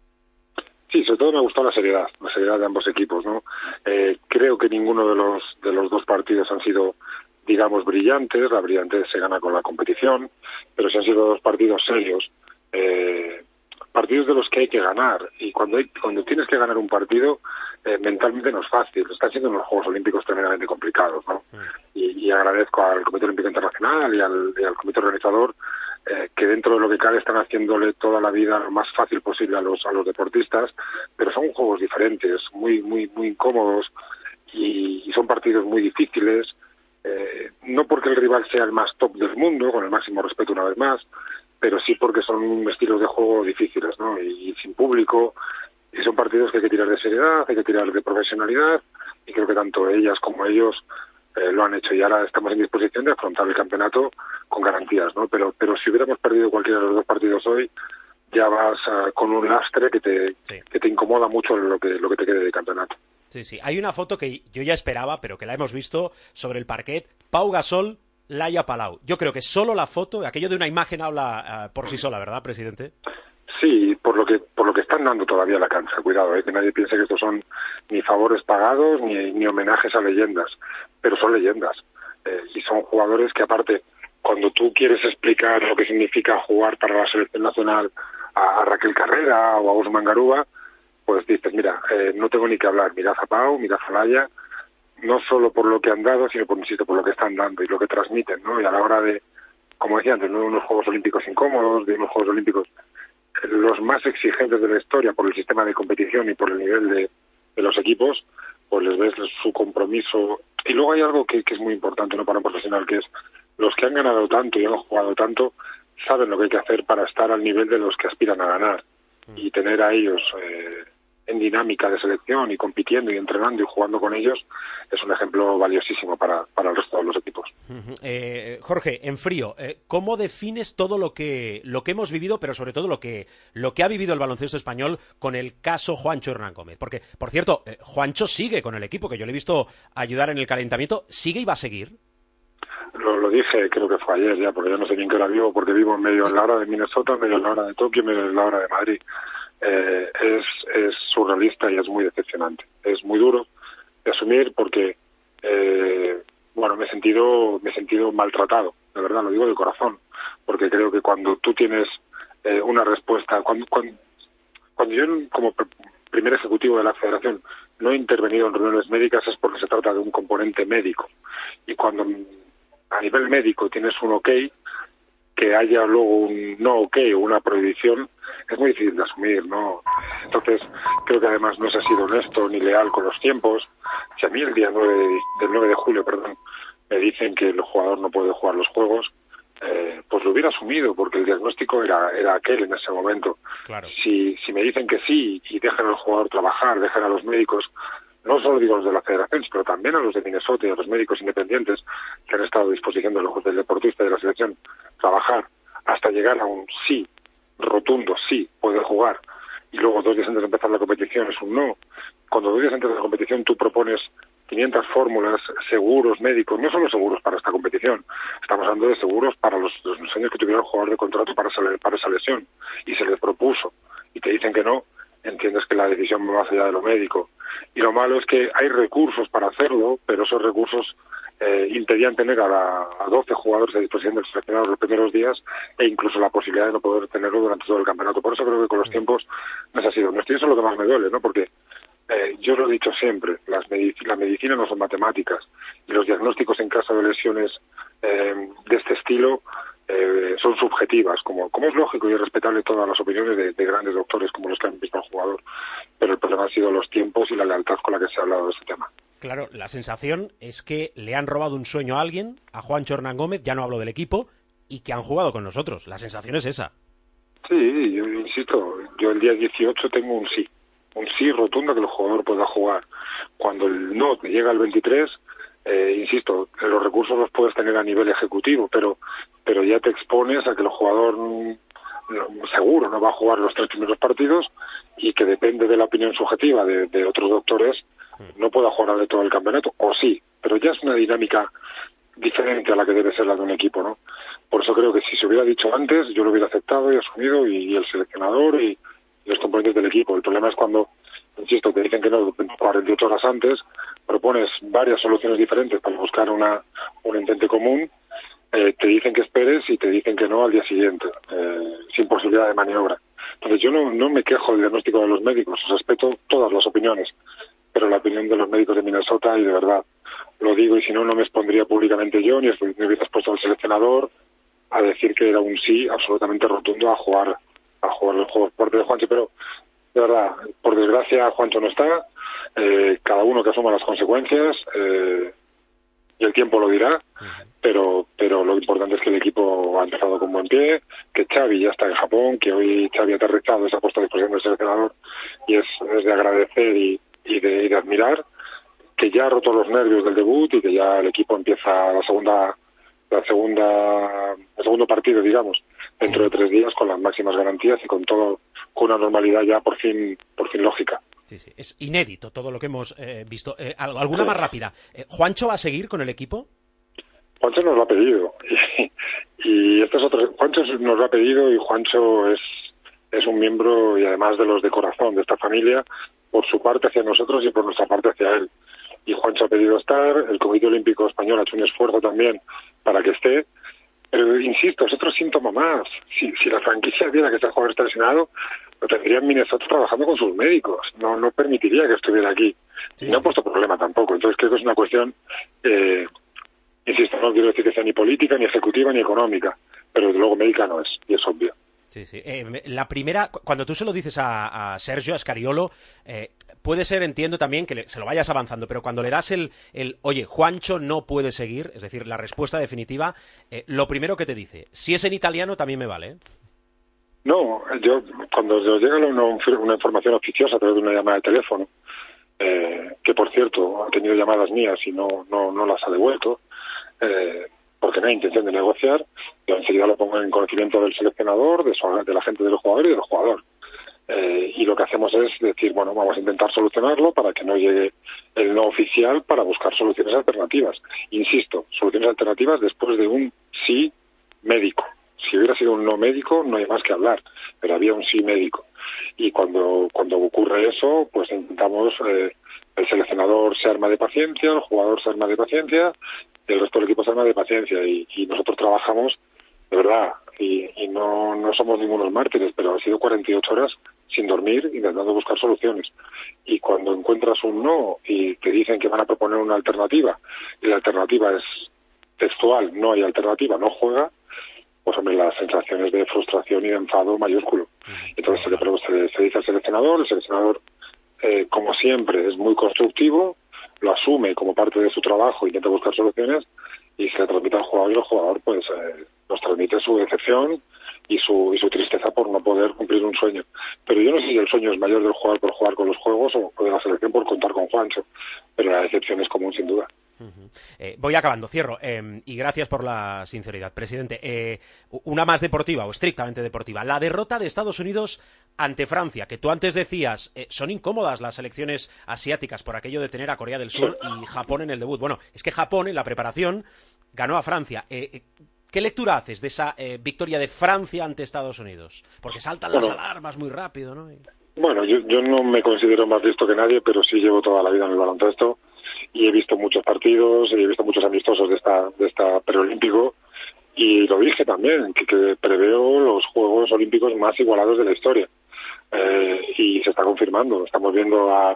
S5: Sí, sobre todo me ha gustado la seriedad de ambos equipos, ¿no? Creo que ninguno de los 2 partidos han sido, digamos, brillantes. La brillantez se gana con la competición, pero sí han sido 2 partidos serios. Partidos de los que hay que ganar, y cuando tienes que ganar un partido, mentalmente no es fácil. Están siendo unos Juegos Olímpicos tremendamente complicados, ¿no? Y agradezco al Comité Olímpico Internacional y al Comité Organizador que dentro de lo que cabe están haciéndole toda la vida lo más fácil posible a los deportistas, pero son juegos diferentes, muy muy muy incómodos y son partidos muy difíciles, no porque el rival sea el más top del mundo, con el máximo respeto una vez más, pero sí porque son estilos de juego difíciles, ¿no? Y sin público, y son partidos que hay que tirar de seriedad, hay que tirar de profesionalidad, y creo que tanto ellas como ellos lo han hecho, y ahora estamos en disposición de afrontar el campeonato con garantías, ¿no? Pero si hubiéramos perdido cualquiera de los 2 partidos hoy, ya vas con un lastre que te incomoda mucho lo que te quede de campeonato.
S4: Sí. Hay una foto que yo ya esperaba, pero que la hemos visto sobre el parquet. Pau Gasol, Laia Palau. Yo creo que solo la foto, aquello de una imagen habla por sí sola, ¿verdad, presidente?
S5: Sí, por lo que están dando todavía a la cancha. Cuidado, que nadie piense que estos son ni favores pagados ni homenajes a leyendas, pero son leyendas. Y son jugadores que, aparte, cuando tú quieres explicar lo que significa jugar para la selección nacional a Raquel Carrera o a Usman Garuba, pues dices, mira, no tengo ni que hablar. Mirad a Pau, mirad a Laia, no solo por lo que han dado, sino por lo que están dando y lo que transmiten, ¿no? Y a la hora de, como decía antes, ¿no?, unos Juegos Olímpicos incómodos, de unos Juegos Olímpicos los más exigentes de la historia por el sistema de competición y por el nivel de los equipos, pues les ves su compromiso. Y luego hay algo que es muy importante, ¿no?, para un profesional, que es los que han ganado tanto y han jugado tanto saben lo que hay que hacer para estar al nivel de los que aspiran a ganar, y tener a ellos en dinámica de selección y compitiendo y entrenando y jugando con ellos es un ejemplo valiosísimo para el resto de los equipos.
S4: Jorge, en frío, ¿cómo defines todo lo que hemos vivido, pero sobre todo lo que ha vivido el baloncesto español con el caso Juancho Hernán Gómez? Porque, por cierto, Juancho sigue con el equipo, que yo le he visto ayudar en el calentamiento. ¿Sigue y va a seguir?
S5: Lo dije, creo que fue ayer ya, porque ya no sé bien qué hora vivo, porque vivo medio en la hora de Minnesota, medio en la hora de Tokio, medio en la hora de Madrid. Es surrealista y es muy decepcionante. Es muy duro de asumir porque, me he sentido maltratado, de verdad, lo digo de corazón, porque creo que cuando tú tienes una respuesta, cuando yo como primer ejecutivo de la Federación no he intervenido en reuniones médicas es porque se trata de un componente médico, y cuando a nivel médico tienes un ok, que haya luego un no ok o una prohibición, es muy difícil de asumir, ¿no? Entonces, creo que además no se ha sido honesto ni leal con los tiempos. Si a mí el día 9 de julio, me dicen que el jugador no puede jugar los juegos, pues lo hubiera asumido, porque el diagnóstico era aquel en ese momento.
S4: Claro.
S5: Si me dicen que sí y dejan al jugador trabajar, dejan a los médicos no solo digo los de la federación, pero también a los de Minnesota y a los médicos independientes que han estado a disposición del deportista y de la selección, trabajar hasta llegar a un sí rotundo, sí, puede jugar, y luego 2 días antes de empezar la competición es un no. Cuando 2 días antes de la competición tú propones 500 fórmulas, seguros médicos, no solo seguros para esta competición, estamos hablando de seguros para los años que tuviera el jugador de contrato para esa lesión, y se les propuso, y te dicen que no, entiendes que la decisión va más allá de lo médico. Y lo malo es que hay recursos para hacerlo, pero esos recursos impedían tener a 12 jugadores a disposición del seleccionador los primeros días, e incluso la posibilidad de no poder tenerlo durante todo el campeonato. Por eso creo que con los tiempos no ha sido. Eso es lo que más me duele, ¿no? Porque yo lo he dicho siempre, la medicina no son matemáticas, y los diagnósticos en caso de lesiones de este estilo son subjetivas, como es lógico y es respetable todas las opiniones de grandes doctores como los que han visto al jugador, pero el problema han sido los tiempos y la lealtad con la que se ha hablado de este tema.
S3: Claro, la sensación es que le han robado un sueño a alguien, a Juancho Hernán Gómez, ya no hablo del equipo, y que han jugado con nosotros. La sensación es esa.
S5: Sí, yo insisto, yo el día 18 tengo un sí rotundo que el jugador pueda jugar. Cuando el no te llega al 23, insisto, los recursos los puedes tener a nivel ejecutivo, pero ya te expones a que el jugador seguro no va a jugar los 3 primeros partidos, y que depende de la opinión subjetiva de otros doctores, no pueda jugar de todo el campeonato, o sí, pero ya es una dinámica diferente a la que debe ser la de un equipo, ¿no? Por eso creo que si se hubiera dicho antes, yo lo hubiera aceptado y asumido, y el seleccionador y los componentes del equipo. El problema es cuando, insisto, te dicen que no 48 horas antes, propones varias soluciones diferentes para buscar un entente común, te dicen que esperes y te dicen que no al día siguiente, sin posibilidad de maniobra. Entonces yo no me quejo del diagnóstico de los médicos, respeto todas las opiniones, pero la opinión de los médicos de Minnesota, y de verdad lo digo, y si no me expondría públicamente yo, ni hubiera expuesto al seleccionador a decir que era un sí absolutamente rotundo a jugar los juegos por parte de Juancho. Pero de verdad, por desgracia Juancho no está, cada uno que asuma las consecuencias, y el tiempo lo dirá, pero lo importante es que el equipo ha empezado con buen pie, que Xavi ya está en Japón, que hoy Xavi ha aterrizado, se ha puesto a disposición del seleccionador, y es de agradecer y de admirar, que ya ha roto los nervios del debut y que ya el equipo empieza el segundo partido, digamos, dentro de 3 días con las máximas garantías y con una normalidad ya por fin lógica.
S3: Sí, es inédito todo lo que hemos visto. ¿Alguna más rápida? ¿Juancho va a seguir con el equipo?
S5: Juancho nos lo ha pedido, y este es otro. Juancho nos lo ha pedido, y Juancho es un miembro, y además de los de corazón de esta familia, por su parte hacia nosotros y por nuestra parte hacia él. Y Juancho ha pedido estar, el Comité Olímpico Español ha hecho un esfuerzo también para que esté, pero insisto, es otro síntoma más. Si la franquicia viera que este jugador está lesionado, lo tendría en Minnesota trabajando con sus médicos, no permitiría que estuviera aquí. Sí. Y no ha puesto problema tampoco, entonces creo que es una cuestión, insisto, no quiero decir que sea ni política, ni ejecutiva, ni económica, pero desde luego médica no es, y es obvio.
S3: Sí. La primera, cuando tú se lo dices a Sergio, a Scariolo, puede ser, entiendo también, que se lo vayas avanzando, pero cuando le das el oye, Juancho no puede seguir, es decir, la respuesta definitiva, lo primero que te dice, si es en italiano también me vale, ¿eh?
S5: No, yo cuando nos llega una información oficiosa a través de una llamada de teléfono, que por cierto ha tenido llamadas mías y no las ha devuelto, porque no hay intención de negociar, yo enseguida lo pongo en conocimiento del seleccionador, de la gente del jugador y del jugador. Y lo que hacemos es decir, bueno, vamos a intentar solucionarlo para que no llegue el no oficial, para buscar soluciones alternativas. Insisto, soluciones alternativas después de un sí médico. Si hubiera sido un no médico, no hay más que hablar, pero había un sí médico. Y cuando ocurre eso, pues intentamos, el seleccionador se arma de paciencia, el jugador se arma de paciencia, el resto del equipo se arma de paciencia, y nosotros trabajamos de verdad, y no somos ningunos mártires, pero han sido 48 horas sin dormir, intentando buscar soluciones. Y cuando encuentras un no y te dicen que van a proponer una alternativa, y la alternativa es textual, no hay alternativa, no juega, pues hombre, las sensaciones de frustración y de enfado mayúsculo. Entonces se dice al seleccionador, el seleccionador, como siempre, es muy constructivo, lo asume como parte de su trabajo, intenta buscar soluciones, y se le transmite al jugador, y el jugador pues nos transmite su decepción, su tristeza por no poder cumplir un sueño. Pero yo no sé si el sueño es mayor del jugador por jugar con los juegos o de la selección por contar con Juancho, pero la decepción es común sin duda.
S3: Voy acabando, cierro, y gracias por la sinceridad, presidente. Una más deportiva, o estrictamente deportiva. La derrota de Estados Unidos ante Francia, que tú antes decías, son incómodas las selecciones asiáticas por aquello de tener a Corea del Sur y Japón en el debut. Bueno, es que Japón en la preparación ganó a Francia. ¿Qué lectura haces de esa victoria de Francia ante Estados Unidos? Porque saltan las alarmas muy rápido, ¿no?
S5: Bueno, yo no me considero más listo que nadie, pero sí llevo toda la vida en el baloncesto y he visto muchos partidos, y he visto muchos amistosos de esta preolímpico, y lo dije también, que preveo los Juegos Olímpicos más igualados de la historia. Y se está confirmando. Estamos viendo a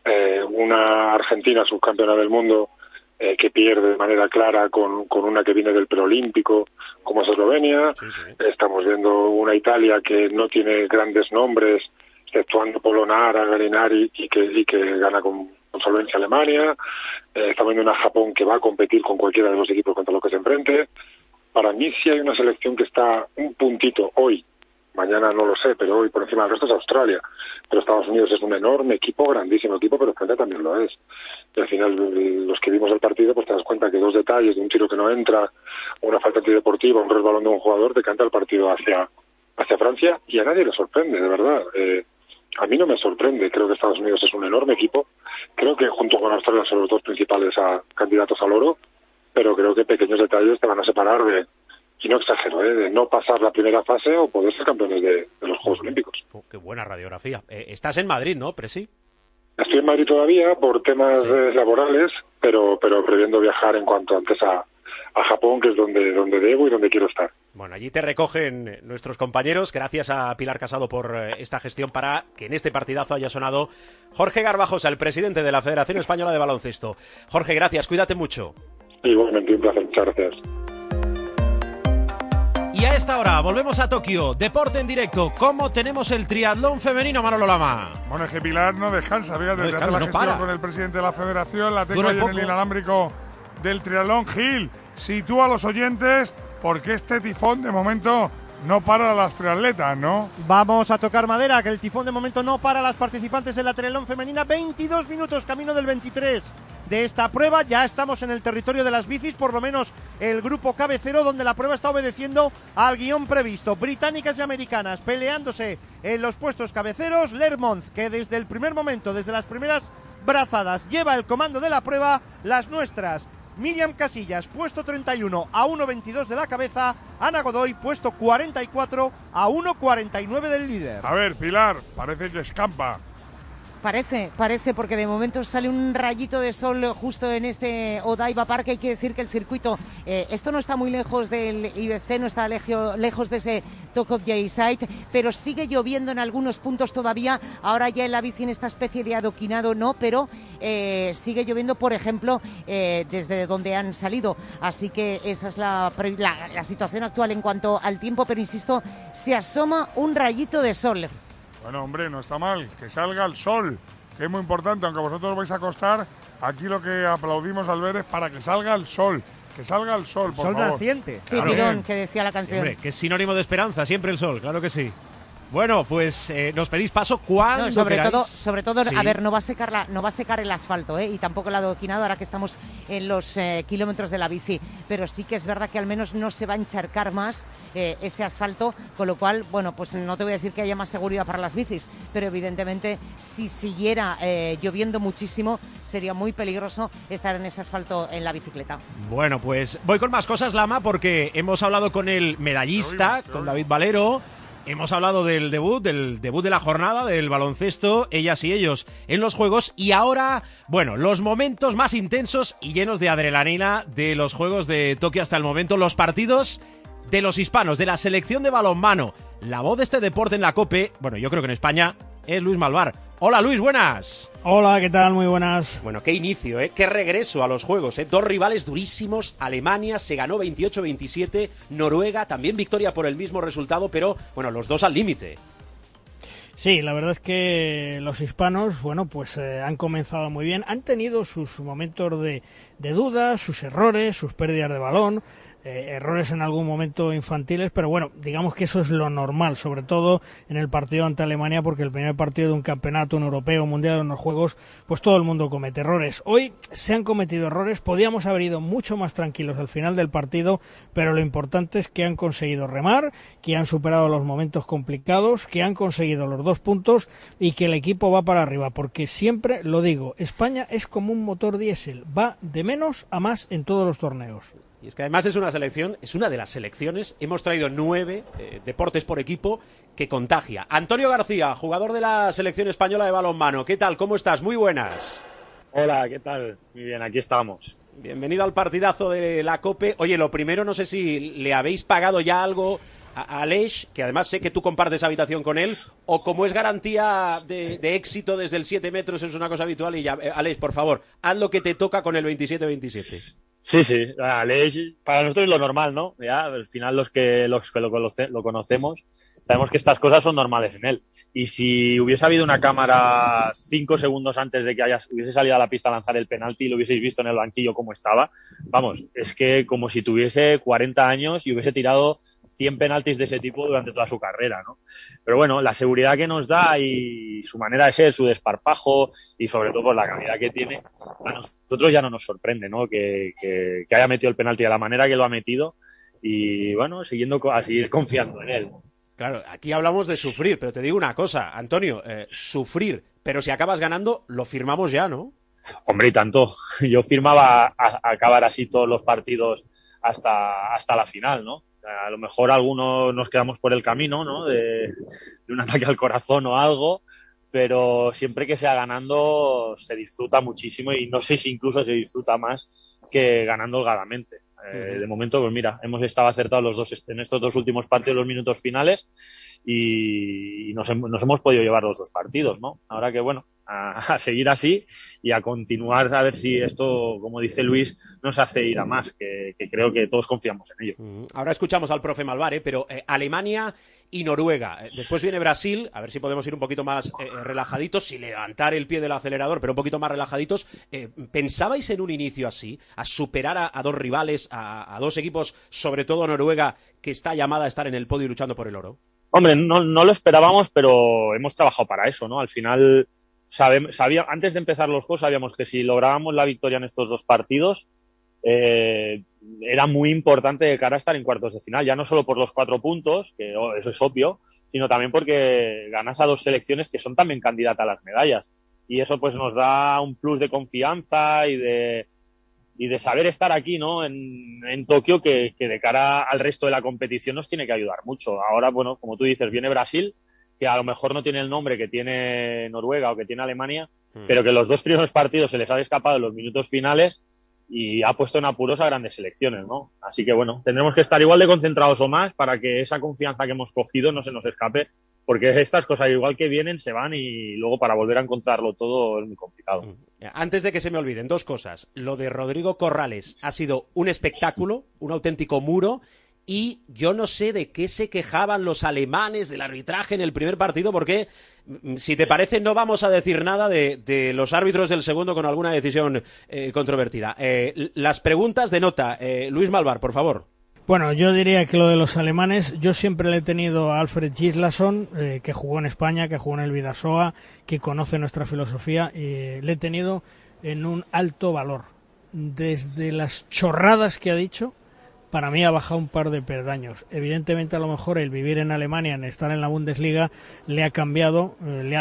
S5: una Argentina subcampeona del mundo que pierde de manera clara con una que viene del preolímpico, como es Eslovenia. Sí. Estamos viendo una Italia que no tiene grandes nombres, exceptuando Polonara, Gallinari, y que gana con solvencia Alemania. Estamos viendo una Japón que va a competir con cualquiera de los equipos contra los que se enfrente. Para mí sí hay una selección que está un puntito hoy, mañana no lo sé, pero hoy por encima del resto es Australia. Pero Estados Unidos es un enorme equipo, grandísimo equipo, pero Francia también lo es. Y al final, los que vimos el partido, pues te das cuenta que 2 detalles, de un tiro que no entra, una falta antideportiva, un resbalón de un jugador, te canta el partido hacia Francia, y a nadie le sorprende, de verdad. A mí no me sorprende. Creo que Estados Unidos es un enorme equipo. Creo que junto con Australia son los dos principales candidatos al oro, pero creo que pequeños detalles te van a separar y no exagero, de no pasar la primera fase o poder ser campeones de los Juegos Olímpicos.
S3: Qué buena radiografía. Estás en Madrid, ¿no, Presi?
S5: Estoy en Madrid todavía por temas laborales, pero previendo viajar en cuanto antes a Japón, que es donde debo y donde quiero estar.
S3: Bueno, allí te recogen nuestros compañeros. Gracias a Pilar Casado por esta gestión para que en este partidazo haya sonado Jorge Garbajosa, el presidente de la Federación Española de Baloncesto. Jorge, gracias, cuídate mucho.
S5: Igualmente, un placer, muchas gracias.
S4: Y a esta hora volvemos a Tokio, deporte en directo. ¿Cómo tenemos el triatlón femenino, Manolo Lama?
S6: Bueno, es que Pilar no descansa, fíjate, desde hace la gestión con el presidente de la federación, la tengo ahí en el inalámbrico del triatlón. Gil, sitúa a los oyentes porque este tifón de momento no para a las triatletas, ¿no?
S8: Vamos a tocar madera, que el tifón de momento no para a las participantes en la triatlón femenina. 22 minutos, camino del 23 de esta prueba. Ya estamos en el territorio de las bicis, por lo menos el grupo cabecero, donde la prueba está obedeciendo al guión previsto. Británicas y americanas peleándose en los puestos cabeceros. Lermont, que desde el primer momento, desde las primeras brazadas, lleva el comando de la prueba. Las nuestras: Miriam Casillas, puesto 31 a 1.22 de la cabeza. Ana Godoy, puesto 44 a 1.49 del líder.
S6: A ver, Pilar, parece que escampa.
S7: Parece, porque de momento sale un rayito de sol justo en este Odaiba Park. Hay que decir que el circuito, esto no está muy lejos del IBC, no está lejos de ese Talk of Jay Site, pero sigue lloviendo en algunos puntos todavía. Ahora ya en la bici, en esta especie de adoquinado, no, pero sigue lloviendo, por ejemplo, desde donde han salido. Así que esa es la situación actual en cuanto al tiempo, pero insisto, se asoma un rayito de sol.
S6: Bueno, hombre, no está mal, que salga el sol, que es muy importante, aunque vosotros vais a acostar, aquí lo que aplaudimos al ver es para que salga el sol, por
S8: sol
S6: favor.
S8: naciente.
S7: Sí, Tirón, que decía la canción.
S4: Hombre, que es sinónimo de esperanza, siempre el sol, claro que sí. Bueno, pues nos pedís paso cuando
S7: sobre
S4: queráis.
S7: todo,
S4: sí.
S7: A ver, no va a secar el asfalto, y tampoco el adoquinado ahora que estamos en los kilómetros de la bici, pero sí que es verdad que al menos no se va a encharcar más ese asfalto, con lo cual, bueno, pues no te voy a decir que haya más seguridad para las bicis, pero evidentemente si siguiera lloviendo muchísimo sería muy peligroso estar en ese asfalto en la bicicleta.
S4: Bueno, pues voy con más cosas, Lama, porque hemos hablado con el medallista, con David Valero. Hemos hablado del debut de la jornada, del baloncesto, ellas y ellos en los Juegos, y ahora, bueno, los momentos más intensos y llenos de adrenalina de los Juegos de Tokio hasta el momento, los partidos de los hispanos, de la selección de balonmano. La voz de este deporte en la COPE, bueno, yo creo que en España, es Luis Malvar. Hola Luis, buenas.
S9: Hola, ¿qué tal? Muy buenas.
S3: Bueno, qué inicio, qué regreso a los Juegos, Dos rivales durísimos. Alemania se ganó 28-27, Noruega también victoria por el mismo resultado, pero bueno, los dos al límite.
S9: Sí, la verdad es que los hispanos, bueno, pues han comenzado muy bien, han tenido sus momentos de dudas, sus errores, sus pérdidas de balón. errores en algún momento infantiles, pero bueno, digamos que eso es lo normal, sobre todo en el partido ante Alemania, porque el primer partido de un campeonato, un europeo, un mundial, unos juegos, pues todo el mundo comete errores. Hoy se han cometido errores, podíamos haber ido mucho más tranquilos al final del partido, pero lo importante es que han conseguido remar, que han superado los momentos complicados, que han conseguido los 2 puntos y que el equipo va para arriba, porque siempre lo digo, España es como un motor diésel, va de menos a más en todos los torneos.
S3: Y es que además es una de las selecciones, hemos traído 9 deportes por equipo que contagia. Antonio García, jugador de la selección española de balonmano, ¿qué tal? ¿Cómo estás? Muy buenas.
S10: Hola, ¿qué tal? Muy bien, aquí estamos.
S3: Bienvenido al partidazo de la COPE. Oye, lo primero, no sé si le habéis pagado ya algo a Aleix, que además sé que tú compartes habitación con él, o como es garantía de éxito desde el 7 metros, es una cosa habitual, y ya, Aleix, por favor, haz lo que te toca con el 27-27.
S10: Sí, Aleix, para nosotros es lo normal, ¿no? Ya, al final los que lo conocemos, sabemos que estas cosas son normales en él. Y si hubiese habido una cámara 5 segundos antes de que hubiese salido a la pista a lanzar el penalti y lo hubieseis visto en el banquillo cómo estaba, vamos, es que como si tuviese 40 años y hubiese tirado 100 penaltis de ese tipo durante toda su carrera, ¿no? Pero bueno, la seguridad que nos da y su manera de ser, su desparpajo y sobre todo por la calidad que tiene, a nosotros ya no nos sorprende, ¿no? Que haya metido el penalti de la manera que lo ha metido y bueno, a seguir confiando en él.
S3: Claro, aquí hablamos de sufrir, pero te digo una cosa, Antonio, sufrir, pero si acabas ganando, lo firmamos ya, ¿no?
S10: Hombre, y tanto. Yo firmaba acabar así todos los partidos hasta la final, ¿no? A lo mejor algunos nos quedamos por el camino, ¿no? De un ataque al corazón o algo, pero siempre que sea ganando se disfruta muchísimo y no sé si incluso se disfruta más que ganando holgadamente. De momento, pues mira, hemos estado acertados los dos en estos 2 últimos partidos, los minutos finales, y nos hemos podido llevar los 2 partidos, ¿no? Ahora que, bueno, a seguir así y a continuar a ver si esto, como dice Luis, nos hace ir a más, que creo que todos confiamos en ello.
S3: Ahora escuchamos al profe Malvar, pero Alemania y Noruega. Después viene Brasil, a ver si podemos ir un poquito más relajaditos, sin levantar el pie del acelerador, pero un poquito más relajaditos. ¿Pensabais en un inicio así, a superar a 2 rivales, a 2 equipos, sobre todo Noruega, que está llamada a estar en el podio y luchando por el oro?
S10: Hombre, no lo esperábamos, pero hemos trabajado para eso, ¿no? Al final, antes de empezar los juegos, sabíamos que si lográbamos la victoria en estos 2 partidos, era muy importante de cara a estar en cuartos de final, ya no solo por los 4 puntos, que eso es obvio, sino también porque ganas a 2 selecciones que son también candidatas a las medallas. Y eso pues nos da un plus de confianza y de saber estar aquí, ¿no? En Tokio, que de cara al resto de la competición nos tiene que ayudar mucho. Ahora, bueno, como tú dices, viene Brasil, que a lo mejor no tiene el nombre que tiene Noruega o que tiene Alemania, pero que los 2 primeros partidos se les ha escapado en los minutos finales y ha puesto en apuros a grandes selecciones, ¿no? Así que, bueno, tendremos que estar igual de concentrados o más para que esa confianza que hemos cogido no se nos escape, porque estas cosas igual que vienen se van y luego para volver a encontrarlo todo es muy complicado.
S3: Antes de que se me olviden, 2 cosas. Lo de Rodrigo Corrales ha sido un espectáculo, un auténtico muro, y yo no sé de qué se quejaban los alemanes del arbitraje en el primer partido, porque, si te parece, no vamos a decir nada de los árbitros del segundo con alguna decisión controvertida. Las preguntas de nota. Luis Malvar, por favor.
S9: Bueno, yo diría que lo de los alemanes, yo siempre le he tenido a Alfred Gislason, que jugó en España, que jugó en el Vidasoa, que conoce nuestra filosofía, y le he tenido en un alto valor. Desde las chorradas que ha dicho, para mí ha bajado un par de peldaños. Evidentemente, a lo mejor el vivir en Alemania, en estar en la Bundesliga, le ha cambiado, le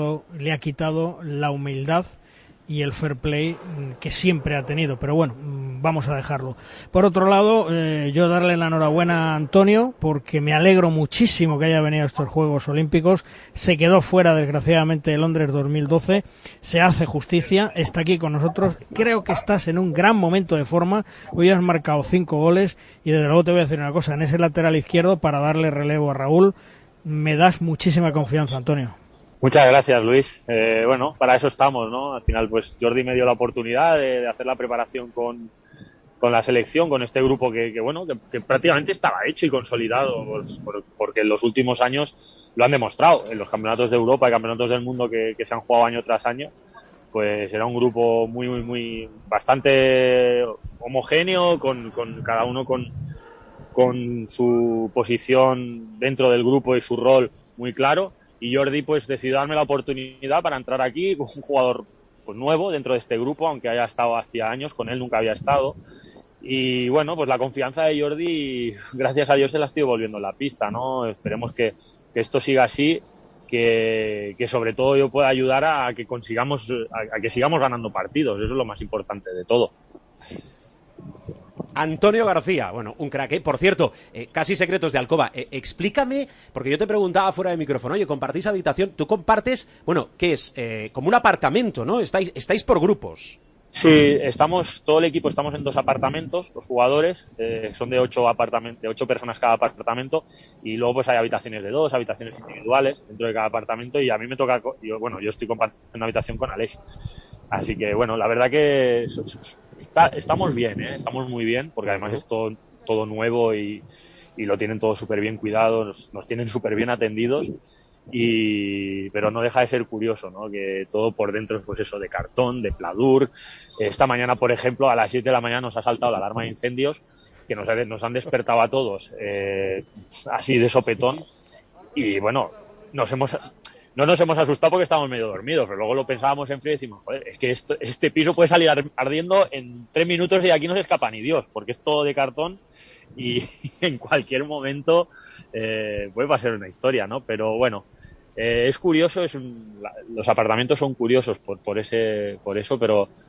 S9: ha quitado la humildad y el fair play que siempre ha tenido, pero bueno, vamos a dejarlo. Por otro lado, yo darle la enhorabuena a Antonio, porque me alegro muchísimo que haya venido a estos Juegos Olímpicos. Se quedó fuera, desgraciadamente, de Londres 2012, se hace justicia, está aquí con nosotros. Creo que estás en un gran momento de forma, hoy has marcado 5 goles y desde luego te voy a decir una cosa, en ese lateral izquierdo, para darle relevo a Raúl, me das muchísima confianza, Antonio.
S10: Muchas gracias, Luis. Bueno, para eso estamos, ¿no? Al final, pues Jordi me dio la oportunidad de hacer la preparación con la selección, con este grupo que prácticamente estaba hecho y consolidado, pues, porque en los últimos años lo han demostrado. En los campeonatos de Europa y campeonatos del mundo que se han jugado año tras año, pues era un grupo muy bastante homogéneo, con cada uno con con su posición dentro del grupo y su rol muy claro, y Jordi pues decidió darme la oportunidad para entrar aquí con un jugador pues nuevo dentro de este grupo, aunque haya estado hacía años, con él nunca había estado. Y bueno, pues la confianza de Jordi, gracias a Dios, se la estoy volviendo en la pista, ¿no? Esperemos que esto siga así, que sobre todo yo pueda ayudar a que consigamos, a que sigamos ganando partidos. Eso es lo más importante de todo.
S3: Antonio García, bueno, un crack, ¿eh? Por cierto, casi secretos de alcoba. Explícame, porque yo te preguntaba fuera de micrófono, oye, ¿compartís habitación? Tú compartes, bueno, ¿qué es? Como un apartamento, ¿no? Estáis por grupos.
S10: Sí, todo el equipo estamos en 2 apartamentos, los jugadores, son de 8 personas cada apartamento, y luego pues hay habitaciones de 2, habitaciones individuales dentro de cada apartamento, y a mí me toca, yo estoy compartiendo habitación con Aleix. Así que bueno, la verdad que estamos bien, estamos muy bien, porque además es todo nuevo y lo tienen todo súper bien cuidado, nos tienen súper bien atendidos. Pero no deja de ser curioso, ¿no? Que todo por dentro es pues eso, de cartón, de pladur. Esta mañana, por ejemplo, a las 7 de la mañana nos ha saltado la alarma de incendios, que nos han despertado a todos así de sopetón, y bueno, no nos hemos asustado porque estábamos medio dormidos, pero luego lo pensábamos en frío y decimos, joder, es que este piso puede salir ardiendo en 3 minutos y aquí no se escapa ni Dios, porque es todo de cartón y en cualquier momento puede pasar una historia, ¿no? Pero bueno, es curioso, los apartamentos son curiosos por eso,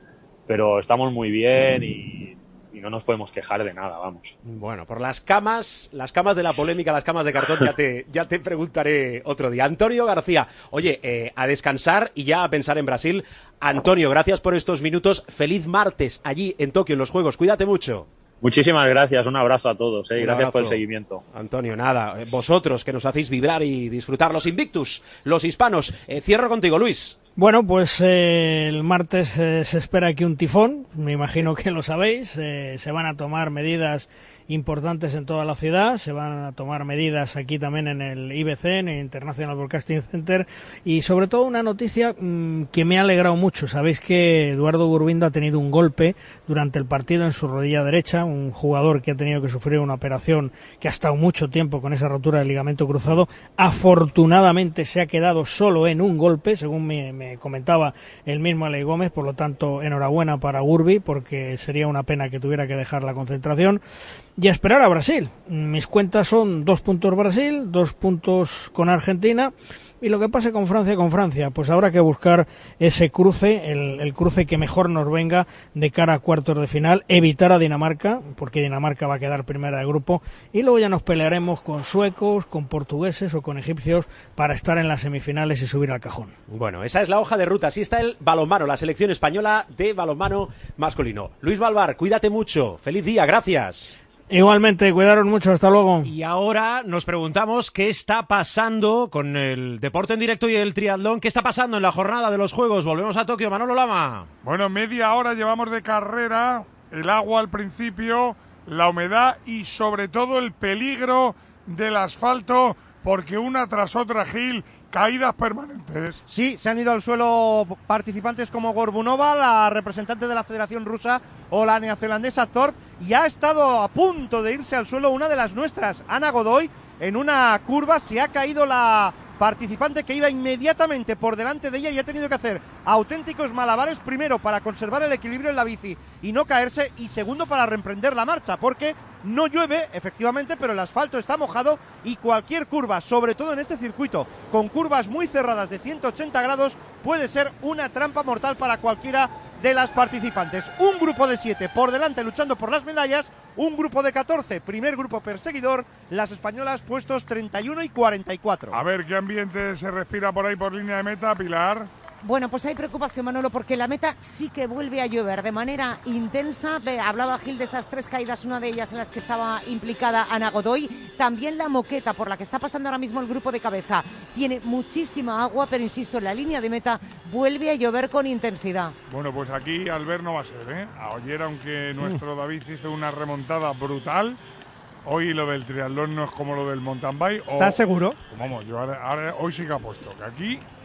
S10: pero estamos muy bien y no nos podemos quejar de nada, vamos.
S3: Bueno, por las camas de la polémica, las camas de cartón, ya te preguntaré otro día. Antonio García, oye, a descansar y ya a pensar en Brasil. Antonio, gracias por estos minutos. Feliz martes allí en Tokio, en los Juegos. Cuídate mucho.
S10: Muchísimas gracias, un abrazo a todos, gracias por el seguimiento.
S3: Antonio, nada, vosotros que nos hacéis vibrar y disfrutar, los Invictus, los hispanos. Cierro contigo, Luis.
S9: Bueno, pues el martes se espera aquí un tifón, me imagino que lo sabéis, se van a tomar medidas importantes en toda la ciudad, se van a tomar medidas aquí también en el IBC, en el International Broadcasting Center, y sobre todo una noticia que me ha alegrado mucho. Sabéis que Eduardo Gurbindo ha tenido un golpe durante el partido en su rodilla derecha, un jugador que ha tenido que sufrir una operación, que ha estado mucho tiempo con esa rotura del ligamento cruzado. Afortunadamente se ha quedado solo en un golpe, según me comentaba el mismo Aleix Gómez, por lo tanto enhorabuena para Gurbi, porque sería una pena que tuviera que dejar la concentración. Y a esperar a Brasil. Mis cuentas son 2 puntos Brasil, 2 puntos con Argentina, y lo que pase con Francia, pues habrá que buscar ese cruce, el cruce que mejor nos venga de cara a cuartos de final, evitar a Dinamarca, porque Dinamarca va a quedar primera de grupo, y luego ya nos pelearemos con suecos, con portugueses o con egipcios para estar en las semifinales y subir al cajón.
S3: Bueno, esa es la hoja de ruta, así está el balonmano, la selección española de balonmano masculino. Luis Balbar, cuídate mucho, feliz día, gracias.
S9: Igualmente, cuidaros mucho, hasta luego.
S4: Y ahora nos preguntamos qué está pasando con el deporte en directo y el triatlón, qué está pasando en la jornada de los Juegos. Volvemos a Tokio, Manolo Lama.
S6: Bueno, media hora llevamos de carrera, el agua al principio, la humedad y sobre todo el peligro del asfalto, porque una tras otra, Gil, caídas permanentes.
S8: Sí, se han ido al suelo participantes como Gorbunova, la representante de la Federación Rusa, o la neozelandesa Thorpe, y ha estado a punto de irse al suelo una de las nuestras, Ana Godoy. En una curva se ha caído la participante que iba inmediatamente por delante de ella y ha tenido que hacer auténticos malabares, primero para conservar el equilibrio en la bici y no caerse, y segundo para reemprender la marcha, porque no llueve, efectivamente, pero el asfalto está mojado y cualquier curva, sobre todo en este circuito, con curvas muy cerradas de 180 grados, puede ser una trampa mortal para cualquiera de las participantes. Un grupo de 7 por delante luchando por las medallas, un grupo de 14, primer grupo perseguidor, las españolas puestos 31 y 44.
S6: A ver qué ambiente se respira por ahí por línea de meta, Pilar.
S7: Bueno, pues hay preocupación, Manolo, porque la meta sí que vuelve a llover de manera intensa. Hablaba Gil de esas 3 caídas, una de ellas en las que estaba implicada Ana Godoy. También la moqueta por la que está pasando ahora mismo el grupo de cabeza. Tiene muchísima agua, pero insisto, en la línea de meta vuelve a llover con intensidad.
S6: Bueno, pues aquí Albert no va a ser, ¿eh? Ayer, aunque nuestro David hizo una remontada brutal, hoy lo del triatlón no es como lo del mountain bike.
S8: ¿Estás seguro?
S6: Vamos, yo ahora hoy sí que apuesto que aquí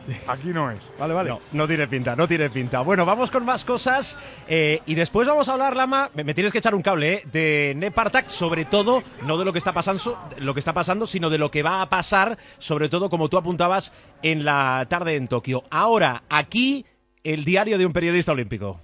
S6: Aquí no es.
S8: Vale.
S4: No tiene pinta, no tiene pinta. Bueno, vamos con más cosas y después vamos a hablar, Lama, me tienes que echar un cable, de Nepartak, sobre todo, no de lo que está pasando, sino de lo que va a pasar, sobre todo, como tú apuntabas, en la tarde en Tokio. Ahora, aquí, el diario de un periodista olímpico.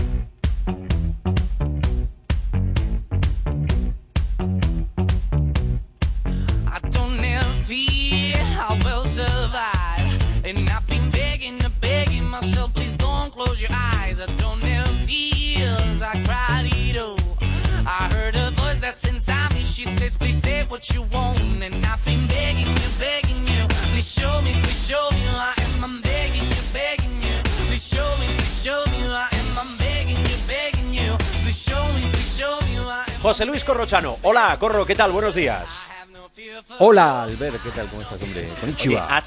S11: And I've been begging myself, please don't close your eyes. I don't have tears, I cried it all. I heard a voice that's inside me, she says, please stay what you want. And I've been begging you, please show me who I am. I'm begging you, please show me who I am. I'm begging you, please show me who I am.
S3: José Luis Corrochano. Hola, Corro, ¿qué tal? Buenos días.
S12: Hola, Albert, ¿qué tal? ¿Cómo estás, hombre? Konnichiwa.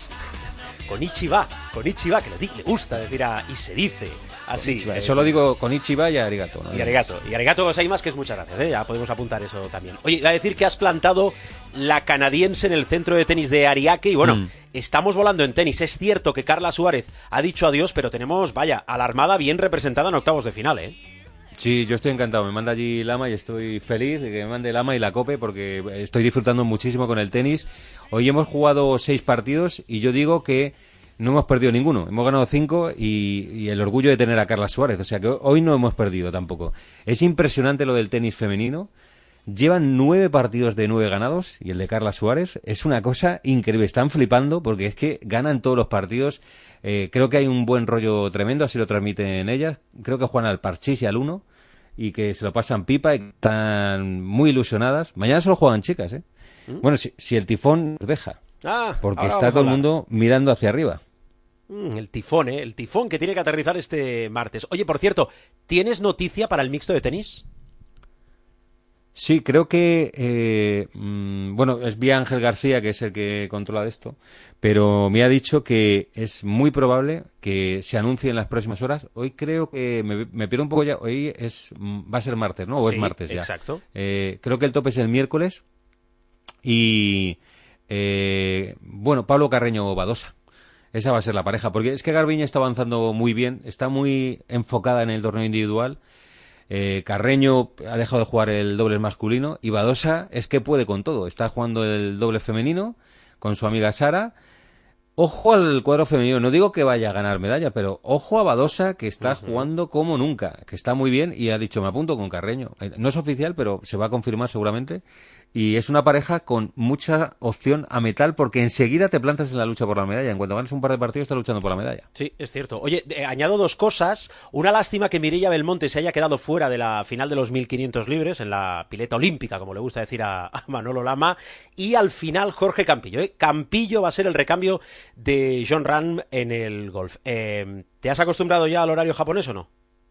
S3: Konnichiwa, que le gusta decir y se dice así.
S12: Eso lo digo Konnichiwa y arigato, ¿no?
S3: Y arigato gozaimasu, que es muchas gracias, ¿eh? Ya podemos apuntar eso también. Oye, iba a decir que has plantado la canadiense en el centro de tenis de Ariake y bueno, estamos volando en tenis. Es cierto que Carla Suárez ha dicho adiós, pero tenemos, a la Armada bien representada en octavos de final, ¿eh?
S12: Sí, yo estoy encantado. Me manda allí Lama y estoy feliz de que me mande Lama y la COPE porque estoy disfrutando muchísimo con el tenis. Hoy hemos jugado 6 partidos y yo digo que no hemos perdido ninguno. Hemos ganado 5 y el orgullo de tener a Carla Suárez. O sea que hoy no hemos perdido tampoco. Es impresionante lo del tenis femenino. Llevan 9 partidos de 9 ganados y el de Carla Suárez es una cosa increíble. Están flipando porque es que ganan todos los partidos. Creo que hay un buen rollo tremendo, así lo transmiten ellas. Creo que juegan al parchís y al 1 y que se lo pasan pipa y están muy ilusionadas. Mañana solo juegan chicas, ¿eh? Bueno, si el tifón nos deja. Porque está todo el mundo mirando hacia arriba.
S3: El tifón, ¿eh? El tifón que tiene que aterrizar este martes. Oye, por cierto, ¿tienes noticia para el mixto de tenis?
S12: Sí, creo que, es vía Ángel García, que es el que controla esto, pero me ha dicho que es muy probable que se anuncie en las próximas horas. Hoy creo que, me pierdo un poco ya, hoy va a ser martes, ¿no? O
S3: sí,
S12: es martes ya.
S3: Exacto.
S12: Creo que el tope es el miércoles y, Pablo Carreño Badosa. Esa va a ser la pareja, porque es que Garbiñe está avanzando muy bien, está muy enfocada en el torneo individual. Carreño ha dejado de jugar el doble masculino y Badosa es que puede con todo. Está jugando el doble femenino con su amiga Sara. Ojo al cuadro femenino, no digo que vaya a ganar medalla, pero ojo a Badosa, que está jugando como nunca, que está muy bien y ha dicho, me apunto con Carreño. No es oficial, pero se va a confirmar seguramente. Y es una pareja con mucha opción a metal porque enseguida te plantas en la lucha por la medalla. En cuanto ganes un par de partidos estás luchando por la medalla.
S3: Sí, es cierto. Oye, añado 2 cosas. Una lástima que Mireia Belmonte se haya quedado fuera de la final de los 1500 libres en la pileta olímpica, como le gusta decir a Manolo Lama. Y al final Jorge Campillo. Campillo va a ser el recambio de John Ram en el golf. ¿Te has acostumbrado ya al horario japonés o no?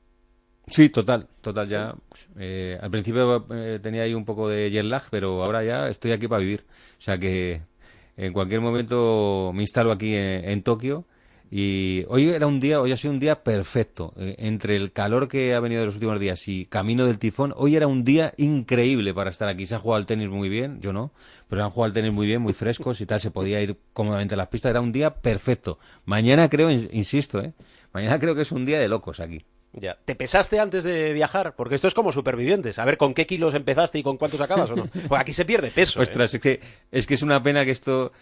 S12: Sí, total, ya. Al principio tenía ahí un poco de jet lag, pero ahora ya estoy aquí para vivir. O sea que en cualquier momento me instalo aquí en Tokio. Y hoy ha sido un día perfecto. Entre el calor que ha venido de los últimos días y camino del tifón, hoy era un día increíble para estar aquí. Se ha jugado al tenis muy bien, yo no, pero han jugado al tenis muy bien, muy frescos y tal, se podía ir cómodamente a las pistas. Era un día perfecto. Mañana creo, insisto, mañana creo que es un día de locos aquí.
S3: Ya. ¿Te pesaste antes de viajar? Porque esto es como Supervivientes. A ver con qué kilos empezaste y con cuántos acabas o no. Pues aquí se pierde peso.
S12: Ostras, es que es una pena que esto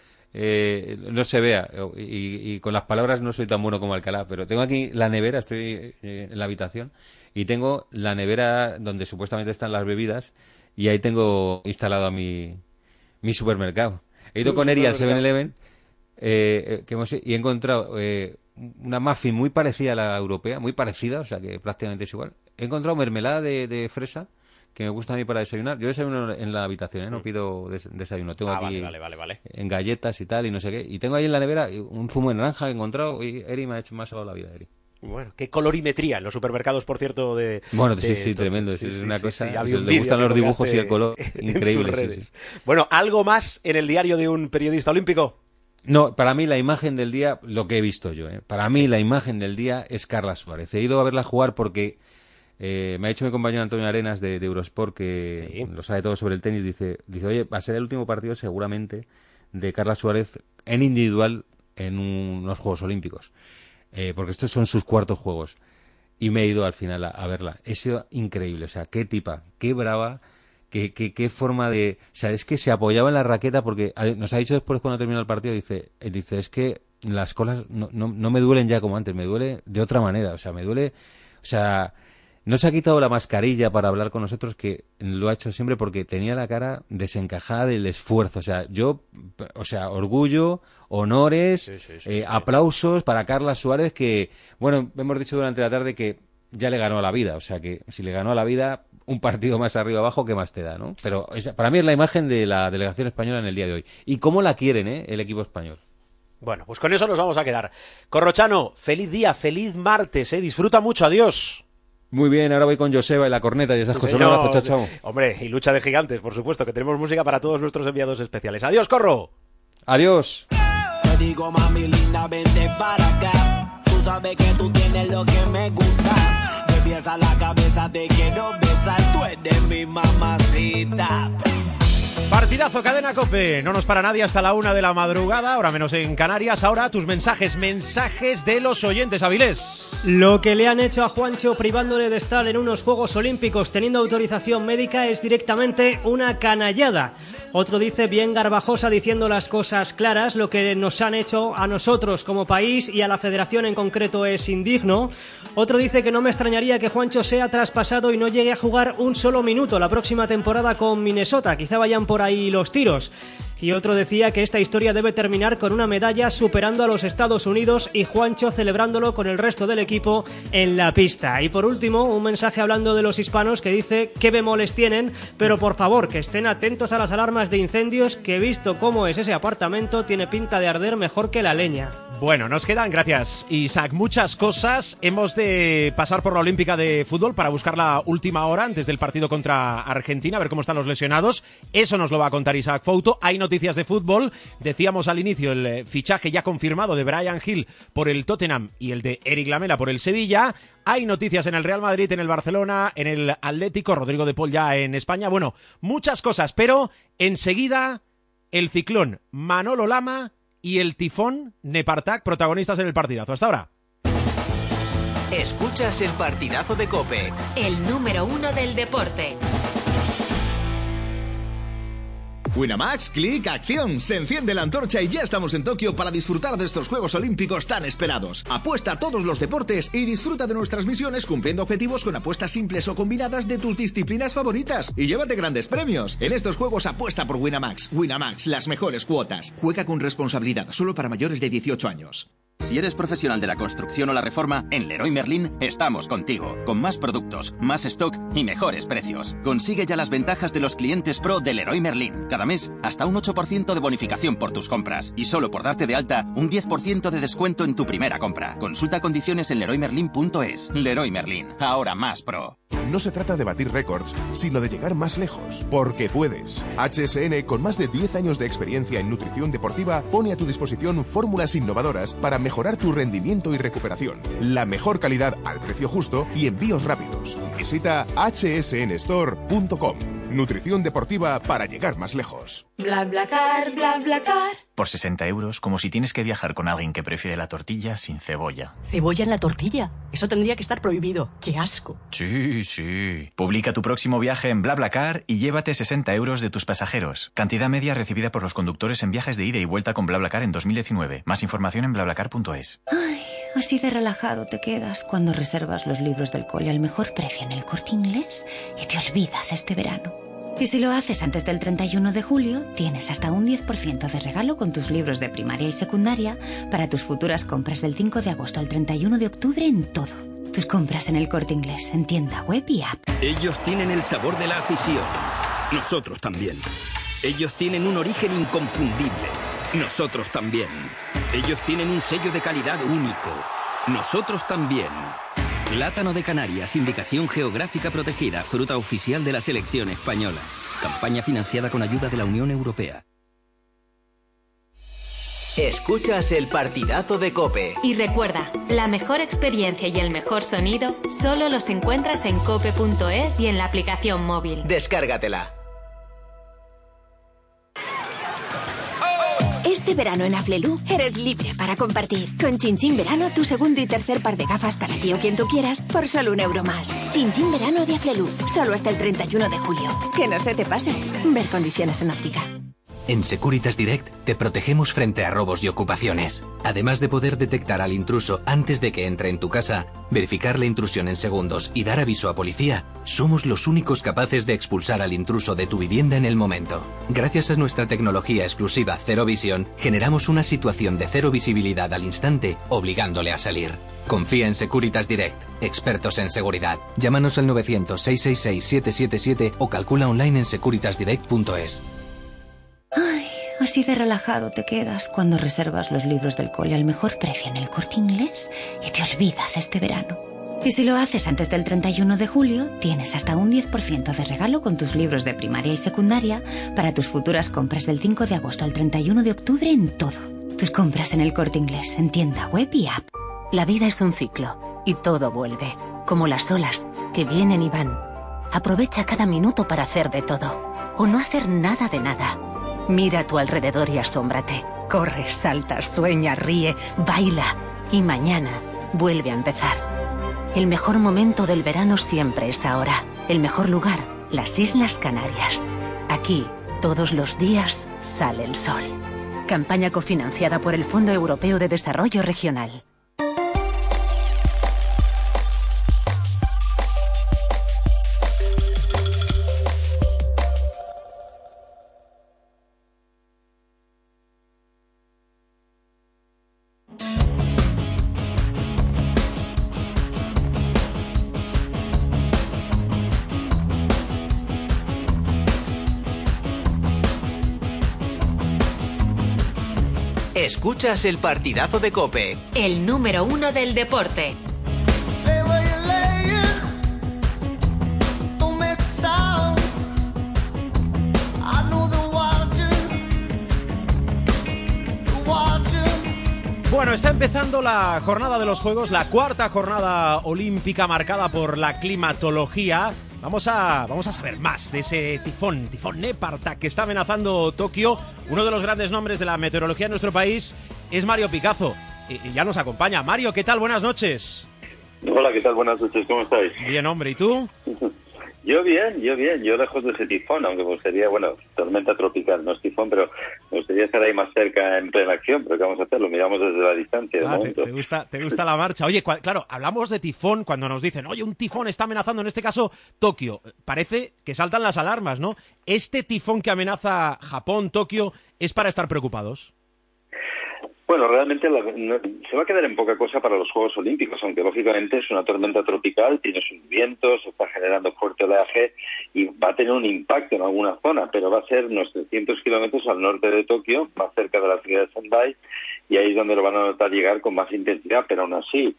S12: no se vea. Y con las palabras no soy tan bueno como Alcalá, pero tengo aquí la nevera, estoy en la habitación, y tengo la nevera donde supuestamente están las bebidas, y ahí tengo instalado a mi supermercado. He ido con Eri al 7-Eleven y he encontrado una muffin muy parecida a la europea, muy parecida, o sea que prácticamente es igual. He encontrado mermelada de fresa que me gusta a mí para desayunar. Yo desayuno en la habitación, no pido desayuno. Tengo aquí
S3: vale.
S12: En galletas y tal, y no sé qué. Y tengo ahí en la nevera un zumo de naranja que he encontrado y Eri me ha salvado la vida, Eri.
S3: Bueno, qué colorimetría en los supermercados, por cierto,
S12: sí, tremendo. Es una cosa.
S3: Sí,
S12: le gustan los dibujos y el color. Increíble, sí.
S3: Bueno, ¿algo más en el diario de un periodista olímpico?
S12: No, para mí la imagen del día, lo que he visto yo, para mí la imagen del día es Carla Suárez. He ido a verla jugar porque me ha dicho mi compañero Antonio Arenas de Eurosport, que lo sabe todo sobre el tenis, dice, oye, va a ser el último partido seguramente de Carla Suárez en individual en unos Juegos Olímpicos, porque estos son sus cuartos Juegos. Y me he ido al final a verla. Ha sido increíble, o sea, qué tipa, qué brava, qué forma de... O sea, es que se apoyaba en la raqueta porque nos ha dicho después cuando termina el partido, dice es que las colas no me duelen ya como antes, me duele de otra manera, o sea, me duele... O sea, no se ha quitado la mascarilla para hablar con nosotros, que lo ha hecho siempre porque tenía la cara desencajada del esfuerzo. O sea, orgullo, honores, aplausos para Carla Suárez, que, bueno, hemos dicho durante la tarde que ya le ganó a la vida. O sea, que si le ganó a la vida, un partido más arriba abajo, ¿qué más te da, no? Pero para mí es la imagen de la delegación española en el día de hoy. Y cómo la quieren, el equipo español.
S3: Bueno, pues con eso nos vamos a quedar. Corrochano, feliz día, feliz martes, disfruta mucho, adiós.
S12: Muy bien, ahora voy con Joseba y la corneta y esas cosas. Un abrazo, chao, chao.
S3: Hombre, y lucha de gigantes, por supuesto, que tenemos música para todos nuestros enviados especiales. Adiós, Corro.
S12: Adiós.
S15: Te digo, mami linda, vente para acá. Tú sabes que tú tienes lo que me gusta. De pies a la cabeza te quiero besar. Tú eres mi mamacita.
S4: Partidazo, Cadena COPE. No nos para nadie hasta la 1 de la madrugada, ahora menos en Canarias. Ahora tus mensajes de los oyentes, Avilés.
S13: Lo que le han hecho a Juancho privándole de estar en unos Juegos Olímpicos teniendo autorización médica es directamente una canallada. Otro dice bien Garbajosa diciendo las cosas claras, lo que nos han hecho a nosotros como país y a la federación en concreto es indigno. Otro dice que no me extrañaría que Juancho sea traspasado y no llegue a jugar un solo minuto la próxima temporada con Minnesota, quizá vayan por ahí los tiros. Y otro decía que esta historia debe terminar con una medalla superando a los Estados Unidos y Juancho celebrándolo con el resto del equipo en la pista. Y por último, un mensaje hablando de los hispanos que dice qué bemoles tienen, pero por favor que estén atentos a las alarmas de incendios, que visto cómo es ese apartamento tiene pinta de arder mejor que la leña.
S4: Bueno, nos quedan, gracias Isaac, muchas cosas. Hemos de pasar por la Olímpica de Fútbol para buscar la última hora antes del partido contra Argentina, a ver cómo están los lesionados. Eso nos lo va a contar Isaac Fouto. Hay noticias de fútbol. Decíamos al inicio el fichaje ya confirmado de Bryan Gil por el Tottenham y el de Eric Lamela por el Sevilla. Hay noticias en el Real Madrid, en el Barcelona, en el Atlético, Rodrigo de Paul ya en España. Bueno, muchas cosas, pero enseguida el ciclón Manolo Lama y el tifón Nepartak, protagonistas en el partidazo. Hasta ahora.
S1: Escuchas el partidazo de COPE.
S14: El número 1 del deporte.
S16: Winamax, clic, acción. Se enciende la antorcha y ya estamos en Tokio para disfrutar de estos Juegos Olímpicos tan esperados. Apuesta a todos los deportes y disfruta de nuestras misiones cumpliendo objetivos con apuestas simples o combinadas de tus disciplinas favoritas. Y llévate grandes premios. En estos juegos apuesta por Winamax. Winamax, las mejores cuotas. Juega con responsabilidad, solo para mayores de 18 años.
S17: Si eres profesional de la construcción o la reforma, en Leroy Merlin estamos contigo. Con más productos, más stock y mejores precios. Consigue ya las ventajas de los clientes pro de Leroy Merlin. Cada mes, hasta un 8% de bonificación por tus compras. Y solo por darte de alta, un 10% de descuento en tu primera compra. Consulta condiciones en leroymerlin.es. Leroy Merlin, ahora más pro.
S18: No se trata de batir récords, sino de llegar más lejos, porque puedes. HSN, con más de 10 años de experiencia en nutrición deportiva, pone a tu disposición fórmulas innovadoras para mejorar tu rendimiento y recuperación. La mejor calidad al precio justo y envíos rápidos. Visita hsnstore.com. Nutrición deportiva para llegar más lejos.
S15: BlaBlaCar, BlaBlaCar.
S25: Por 60 euros, como si tienes que viajar con alguien que prefiere la tortilla sin cebolla.
S26: ¿Cebolla en la tortilla? Eso tendría que estar prohibido. ¡Qué asco!
S25: Sí, sí. Publica tu próximo viaje en BlaBlaCar y llévate 60 euros de tus pasajeros. Cantidad media recibida por los conductores en viajes de ida y vuelta con BlaBlaCar en 2019. Más información en BlaBlaCar.es.
S22: Ay, así de relajado te quedas cuando reservas los libros del cole al mejor precio en el Corte Inglés y te olvidas este verano. Y si lo haces antes del 31 de julio, tienes hasta un 10% de regalo con tus libros de primaria y secundaria para tus futuras compras del 5 de agosto al 31 de octubre en todo. Tus compras en el Corte Inglés, en tienda, web y app.
S27: Ellos tienen el sabor de la afición. Nosotros también. Ellos tienen un origen inconfundible. Nosotros también. Ellos tienen un sello de calidad único. Nosotros también. Plátano de Canarias, indicación geográfica protegida, fruta oficial de la selección española. Campaña financiada con ayuda de la Unión Europea.
S1: Escuchas el partidazo de COPE.
S14: Y recuerda, la mejor experiencia y el mejor sonido solo los encuentras en cope.es y en la aplicación móvil.
S1: Descárgatela.
S2: Este verano en Aflelu eres libre para compartir. Con Chin Verano, tu segundo y tercer par de gafas para ti o quien tú quieras por solo €1 más. Chin Verano de Aflelu, solo hasta el 31 de julio. Que no se te pase. Ver condiciones en óptica.
S5: En Securitas Direct te protegemos frente a robos y ocupaciones. Además de poder detectar al intruso antes de que entre en tu casa, verificar la intrusión en segundos y dar aviso a policía, somos los únicos capaces de expulsar al intruso de tu vivienda en el momento. Gracias a nuestra tecnología exclusiva Cero Visión, generamos una situación de cero visibilidad al instante, obligándole a salir. Confía en Securitas Direct, expertos en seguridad. Llámanos al 900-666-777 o calcula online en securitasdirect.es.
S19: Ay, así de relajado te quedas cuando reservas los libros del cole al mejor precio en el Corte Inglés y te olvidas este verano. Y si lo haces antes del 31 de julio, tienes hasta un 10% de regalo con tus libros de primaria y secundaria para tus futuras compras del 5 de agosto al 31 de octubre en todo. Tus compras en el Corte Inglés, en tienda, web y app.
S20: La vida es un ciclo y todo vuelve, como las olas que vienen y van. Aprovecha cada minuto para hacer de todo o no hacer nada de nada. Mira a tu alrededor y asómbrate. Corre, salta, sueña, ríe, baila. Y mañana vuelve a empezar. El mejor momento del verano siempre es ahora. El mejor lugar, las Islas Canarias. Aquí, todos los días, sale el sol. Campaña cofinanciada por el Fondo Europeo de Desarrollo Regional.
S1: Escuchas el partidazo de COPE.
S14: El número 1 del deporte.
S4: Bueno, está empezando la jornada de los Juegos, la cuarta jornada olímpica marcada por la climatología. Vamos a saber más de ese tifón Nepartak que está amenazando Tokio. Uno de los grandes nombres de la meteorología en nuestro país es Mario Picazo y ya nos acompaña. Mario, ¿qué tal? Buenas noches.
S21: Hola, ¿qué tal? Buenas noches, ¿cómo estáis?
S4: Bien, hombre, ¿y tú?
S21: Yo bien, yo lejos de ese tifón, aunque me gustaría, tormenta tropical, no es tifón, pero me gustaría estar ahí más cerca en plena acción, pero ¿qué vamos a hacer? Lo miramos desde la distancia.
S4: ¿Te gusta la marcha? Oye, claro, hablamos de tifón cuando nos dicen, oye, un tifón está amenazando, en este caso, Tokio. Parece que saltan las alarmas, ¿no? ¿Este tifón que amenaza Japón, Tokio, es para estar preocupados?
S21: Bueno, realmente se va a quedar en poca cosa para los Juegos Olímpicos, aunque lógicamente es una tormenta tropical, tiene sus vientos, está generando fuerte oleaje y va a tener un impacto en alguna zona, pero va a ser unos 300 kilómetros al norte de Tokio, más cerca de la ciudad de Sendai, y ahí es donde lo van a notar llegar con más intensidad, pero aún así,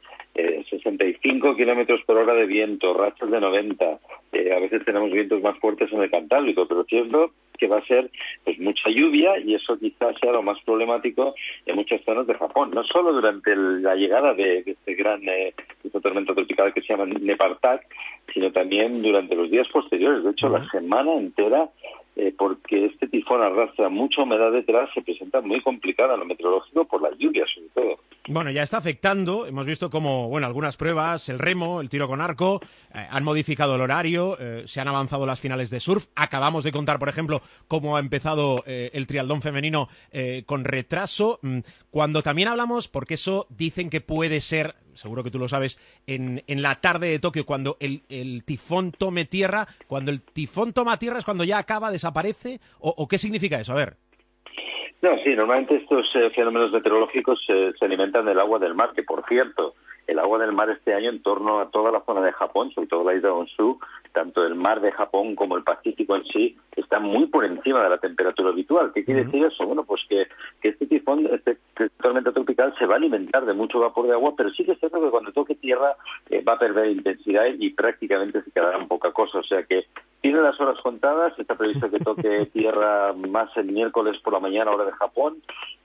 S21: 65 kilómetros por hora de viento, rachas de 90, a veces tenemos vientos más fuertes en el Cantábrico, pero es cierto que va a ser pues mucha lluvia y eso quizás sea lo más problemático en muchas zonas de Japón, no solo durante la llegada de esta tormenta tropical que se llama Nepartak, sino también durante los días posteriores, de hecho la semana entera, porque este tifón arrastra mucha humedad detrás, se presenta muy complicada en lo meteorológico por la lluvia sobre todo.
S4: Bueno, ya está afectando, hemos visto como, algunas pruebas, el remo, el tiro con arco, han modificado el horario, se han avanzado las finales de surf, acabamos de contar, por ejemplo, cómo ha empezado el triatlón femenino con retraso, cuando también hablamos, porque eso dicen que puede ser, seguro que tú lo sabes, en la tarde de Tokio, cuando el tifón tome tierra, cuando el tifón toma tierra es cuando ya acaba, desaparece, o ¿qué significa eso? A ver.
S21: No, sí, normalmente estos fenómenos meteorológicos se alimentan del agua del mar, que por cierto, el agua del mar este año en torno a toda la zona de Japón, sobre todo la isla de Honshu, tanto el mar de Japón como el Pacífico en sí, está muy por encima de la temperatura habitual. ¿Qué quiere decir eso? Bueno, pues que este tifón, esta tormenta tropical se va a alimentar de mucho vapor de agua, pero sí que es cierto que cuando toque tierra va a perder intensidad y prácticamente se quedará en poca cosa. O sea que tiene las horas contadas, está previsto que toque tierra más el miércoles por la mañana, hora de Japón,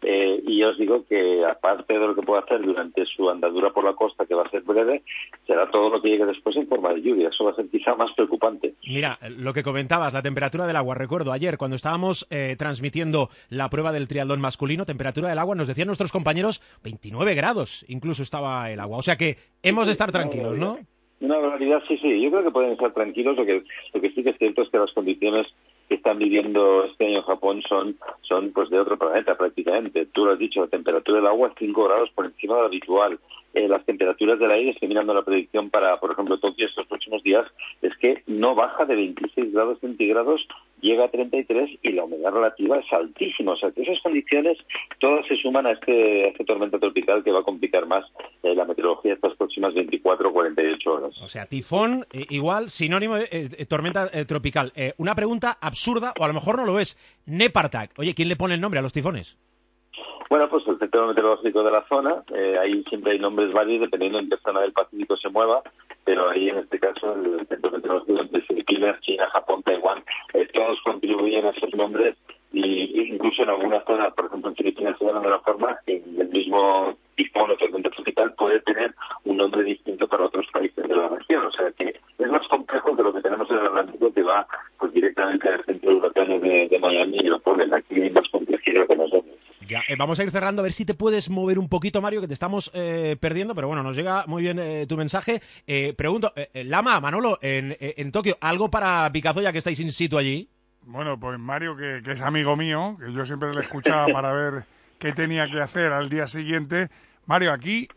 S21: y ya os digo que aparte de lo que puede hacer durante su andadura por la costa, que va a ser breve, será todo lo que llegue después en forma de lluvia. Eso va a ser quizá más preocupante.
S4: Mira, lo que comentabas, la temperatura del agua. Recuerdo ayer cuando estábamos transmitiendo la prueba del triatlón masculino, temperatura del agua, nos decían nuestros compañeros 29 grados, incluso estaba el agua. O sea que hemos de estar tranquilos, ¿no?
S21: Una barbaridad, sí. Yo creo que pueden estar tranquilos. Lo que sí que es cierto es que las condiciones que están viviendo este año en Japón son pues de otro planeta prácticamente. Tú lo has dicho, la temperatura del agua es 5 grados por encima de lo habitual. Las temperaturas del aire, estoy mirando la predicción para, por ejemplo, Tokio estos próximos días, es que no baja de 26 grados centígrados, llega a 33 y la humedad relativa es altísima. O sea, que esas condiciones todas se suman a esta tormenta tropical que va a complicar más la meteorología estas próximas 24 o 48 horas.
S4: O sea, tifón, igual, sinónimo de tormenta tropical. Una pregunta absurda, o a lo mejor no lo es. Nepartak. Oye, ¿quién le pone el nombre a los tifones?
S21: Bueno, pues el centro meteorológico de la zona, ahí siempre hay nombres varios dependiendo en qué zona del Pacífico se mueva, pero ahí en este caso el centro meteorológico de Filipinas, China, Japón, Taiwán, todos contribuyen a esos nombres y incluso en algunas zonas, por ejemplo en Filipinas se llaman de la forma, en el mismo tifón o tormenta tropical puede tener un nombre distinto para otros países de la región, o sea que es más complejo que lo que tenemos en el Atlántico, que va pues directamente al centro de huracanes de Miami y lo ponen aquí hay más complejidad con los nombres.
S4: Ya, vamos a ir cerrando, a ver si te puedes mover un poquito, Mario, que te estamos perdiendo, pero bueno, nos llega muy bien tu mensaje. Pregunto, Lama, Manolo, en Tokio, ¿algo para Picazo ya que estáis in situ allí?
S6: Bueno, pues Mario, que es amigo mío, que yo siempre le escuchaba para ver qué tenía que hacer al día siguiente. Mario, aquí,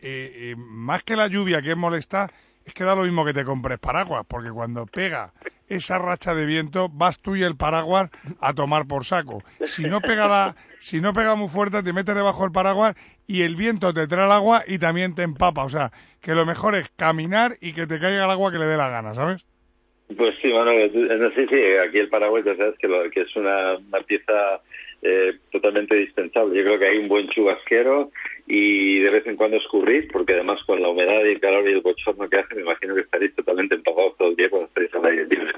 S6: más que la lluvia que es molesta, es que da lo mismo que te compres paraguas, porque cuando pega esa racha de viento, vas tú y el paraguas a tomar por saco. Si no pega muy fuerte, te metes debajo del paraguas y el viento te trae el agua y también te empapa. O sea, que lo mejor es caminar y que te caiga el agua que le dé la gana, ¿sabes?
S21: Pues sí, Manuel, sí, aquí el paraguas ya sabes que es una pieza totalmente dispensable. Yo creo que hay un buen chubasquero y de vez en cuando escurrir, porque además con la humedad y el calor y el bochorno que hace, me imagino que estaréis totalmente empapados todo el día cuando estaréis al aire libre.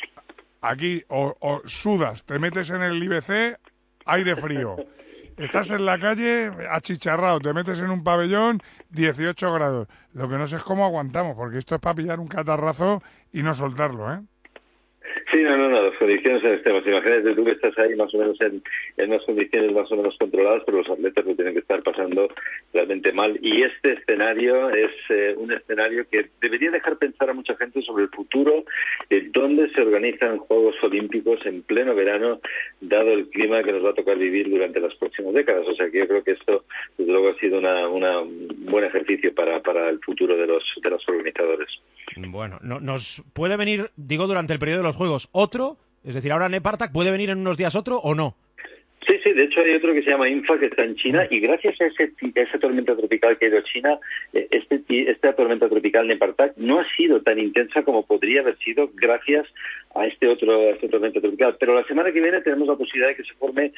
S6: Aquí o sudas, te metes en el IBC, aire frío. Estás en la calle achicharrado, te metes en un pabellón, 18 grados. Lo que no sé es cómo aguantamos, porque esto es para pillar un catarrazo y no soltarlo, ¿eh?
S21: Sí, no, las condiciones son extremas. Imagínate tú que estás ahí más o menos en unas condiciones más o menos controladas, pero los atletas lo tienen que estar pasando realmente mal. Y este escenario es un escenario que debería dejar pensar a mucha gente sobre el futuro, de dónde se organizan Juegos Olímpicos en pleno verano, dado el clima que nos va a tocar vivir durante las próximas décadas. O sea que yo creo que esto, desde luego, ha sido un buen ejercicio para el futuro de los organizadores.
S4: Bueno, nos puede venir, digo, durante el periodo de los Juegos, otro, es decir, ahora Nepartak, ¿puede venir en unos días otro o no?
S21: Sí, de hecho hay otro que se llama Infa, que está en China, y gracias a esa tormenta tropical que ha ido a China, esta tormenta tropical Nepartak no ha sido tan intensa como podría haber sido gracias a esta tormenta tropical. Pero la semana que viene tenemos la posibilidad de que se forme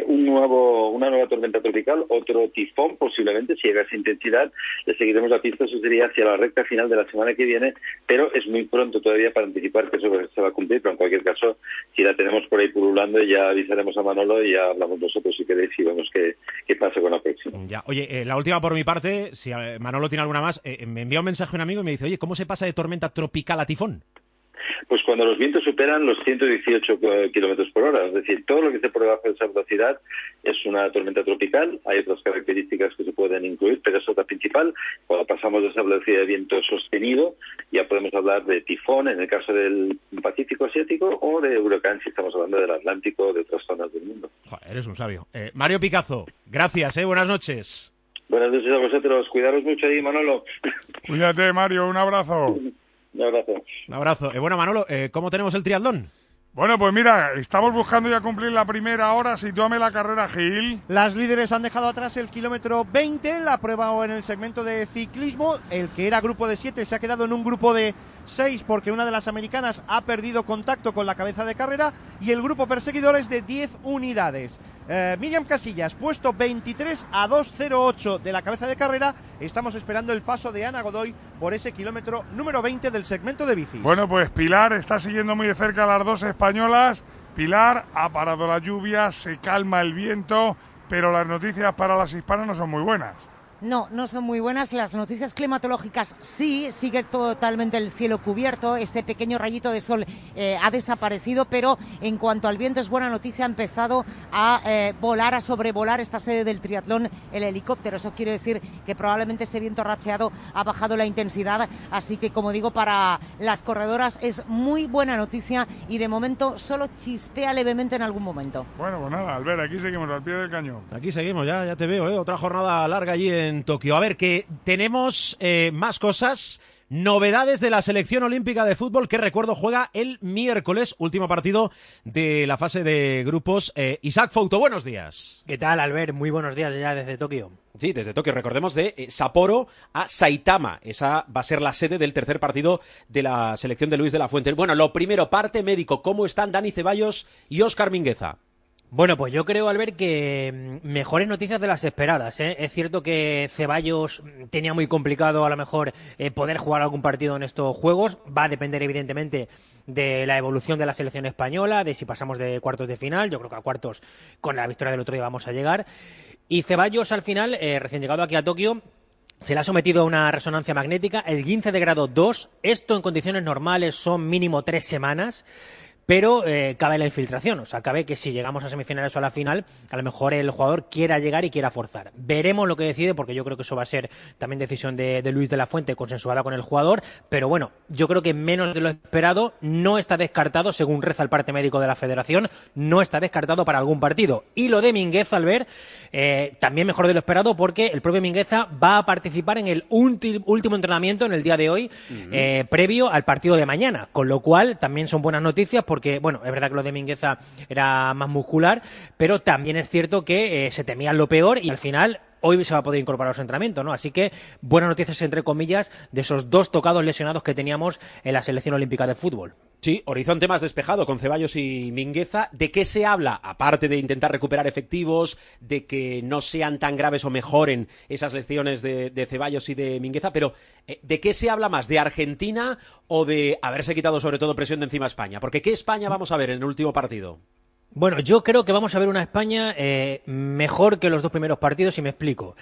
S21: una nueva tormenta tropical, otro tifón posiblemente, si llega a esa intensidad. Le seguiremos la pista, eso sería hacia la recta final de la semana que viene, pero es muy pronto todavía para anticipar que eso se va a cumplir, pero en cualquier caso, si la tenemos por ahí pululando, ya avisaremos a Manolo y ya hablamos nosotros si queréis y vemos qué pasa con la próxima.
S4: Ya, oye, la última por mi parte, si Manolo tiene alguna más, me envía un mensaje un amigo y me dice, oye, ¿cómo se pasa de tormenta tropical a tifón?
S21: Pues cuando los vientos superan los 118 kilómetros por hora, es decir, todo lo que esté por debajo de esa velocidad es una tormenta tropical. Hay otras características que se pueden incluir, pero es otra principal. Cuando pasamos de esa velocidad de viento sostenido, ya podemos hablar de tifón en el caso del Pacífico Asiático o de huracán si estamos hablando del Atlántico o de otras zonas del mundo.
S4: Joder, eres un sabio. Mario Picazo, gracias, buenas noches.
S21: Buenas noches a vosotros, cuidaros mucho ahí, Manolo.
S6: Cuídate, Mario, un abrazo.
S21: Un abrazo.
S4: Un abrazo. Bueno, Manolo, ¿cómo tenemos el triatlón?
S6: Bueno, pues mira, estamos buscando ya cumplir la primera hora. Sitúame la carrera, Gil.
S7: Las líderes han dejado atrás el kilómetro 20, la prueba o en el segmento de ciclismo. El que era grupo de 7 se ha quedado en un grupo de 6 porque una de las americanas ha perdido contacto con la cabeza de carrera, y el grupo perseguidor es de 10 unidades. Miriam Casillas, puesto 23 a 2.08 de la cabeza de carrera. Estamos esperando el paso de Ana Godoy por ese kilómetro número 20 del segmento de bicis.
S6: Bueno, pues Pilar está siguiendo muy de cerca a las dos españolas. Pilar, ha parado la lluvia, se calma el viento, pero las noticias para las hispanas no son muy buenas.
S3: No, no son muy buenas. Las noticias climatológicas sí, sigue totalmente el cielo cubierto. Ese pequeño rayito de sol ha desaparecido, pero en cuanto al viento es buena noticia. Ha empezado a volar, a sobrevolar esta sede del triatlón el helicóptero. Eso quiere decir que probablemente ese viento racheado ha bajado la intensidad. Así que, como digo, para las corredoras es muy buena noticia, y de momento solo chispea levemente en algún momento.
S6: Bueno, pues nada, Albert, aquí seguimos al pie del cañón.
S4: Aquí seguimos, ya te veo, otra jornada larga allí en Tokio. A ver, que tenemos más cosas, novedades de la selección olímpica de fútbol, que recuerdo juega el miércoles, último partido de la fase de grupos. Isaac Fouto, buenos días.
S8: ¿Qué tal, Albert? Muy buenos días ya desde Tokio.
S4: Sí, desde Tokio, recordemos, de Sapporo a Saitama. Esa va a ser la sede del tercer partido de la selección de Luis de la Fuente. Bueno, lo primero, parte médico, ¿cómo están Dani Ceballos y Óscar Mingueza?
S8: Bueno, pues yo creo, Albert, que mejores noticias de las esperadas, ¿eh? Es cierto que Ceballos tenía muy complicado a lo mejor poder jugar algún partido en estos juegos. Va a depender evidentemente de la evolución de la selección española, de si pasamos de cuartos de final. Yo creo que a cuartos, con la victoria del otro día, vamos a llegar. Y Ceballos, al final, recién llegado aquí a Tokio, se le ha sometido a una resonancia magnética, el 15 de grado 2. Esto en condiciones normales son mínimo 3 semanas. Pero cabe la infiltración, o sea, cabe que si llegamos a semifinales o a la final, a lo mejor el jugador quiera llegar y quiera forzar. Veremos lo que decide, porque yo creo que eso va a ser también decisión de Luis de la Fuente, consensuada con el jugador. Pero bueno, yo creo que menos de lo esperado, no está descartado, según reza el parte médico de la Federación, no está descartado para algún partido. Y lo de Mingueza, Albert, también mejor de lo esperado, porque el propio Mingueza va a participar en el último entrenamiento en el día de hoy, previo al partido de mañana, con lo cual también son buenas noticias, porque, bueno, es verdad que lo de Mingueza era más muscular, pero también es cierto que se temía lo peor, y al final hoy se va a poder incorporar a los entrenamientos, ¿no? Así que buenas noticias, entre comillas, de esos dos tocados lesionados que teníamos en la selección olímpica de fútbol.
S4: Sí, horizonte más despejado con Ceballos y Mingueza. ¿De qué se habla? Aparte de intentar recuperar efectivos, de que no sean tan graves o mejoren esas lesiones de Ceballos y de Mingueza, pero ¿de qué se habla más? ¿De Argentina o de haberse quitado sobre todo presión de encima a España? Porque ¿qué España vamos a ver en el último partido?
S8: Bueno, yo creo que vamos a ver una España mejor que los dos primeros partidos, y me explico.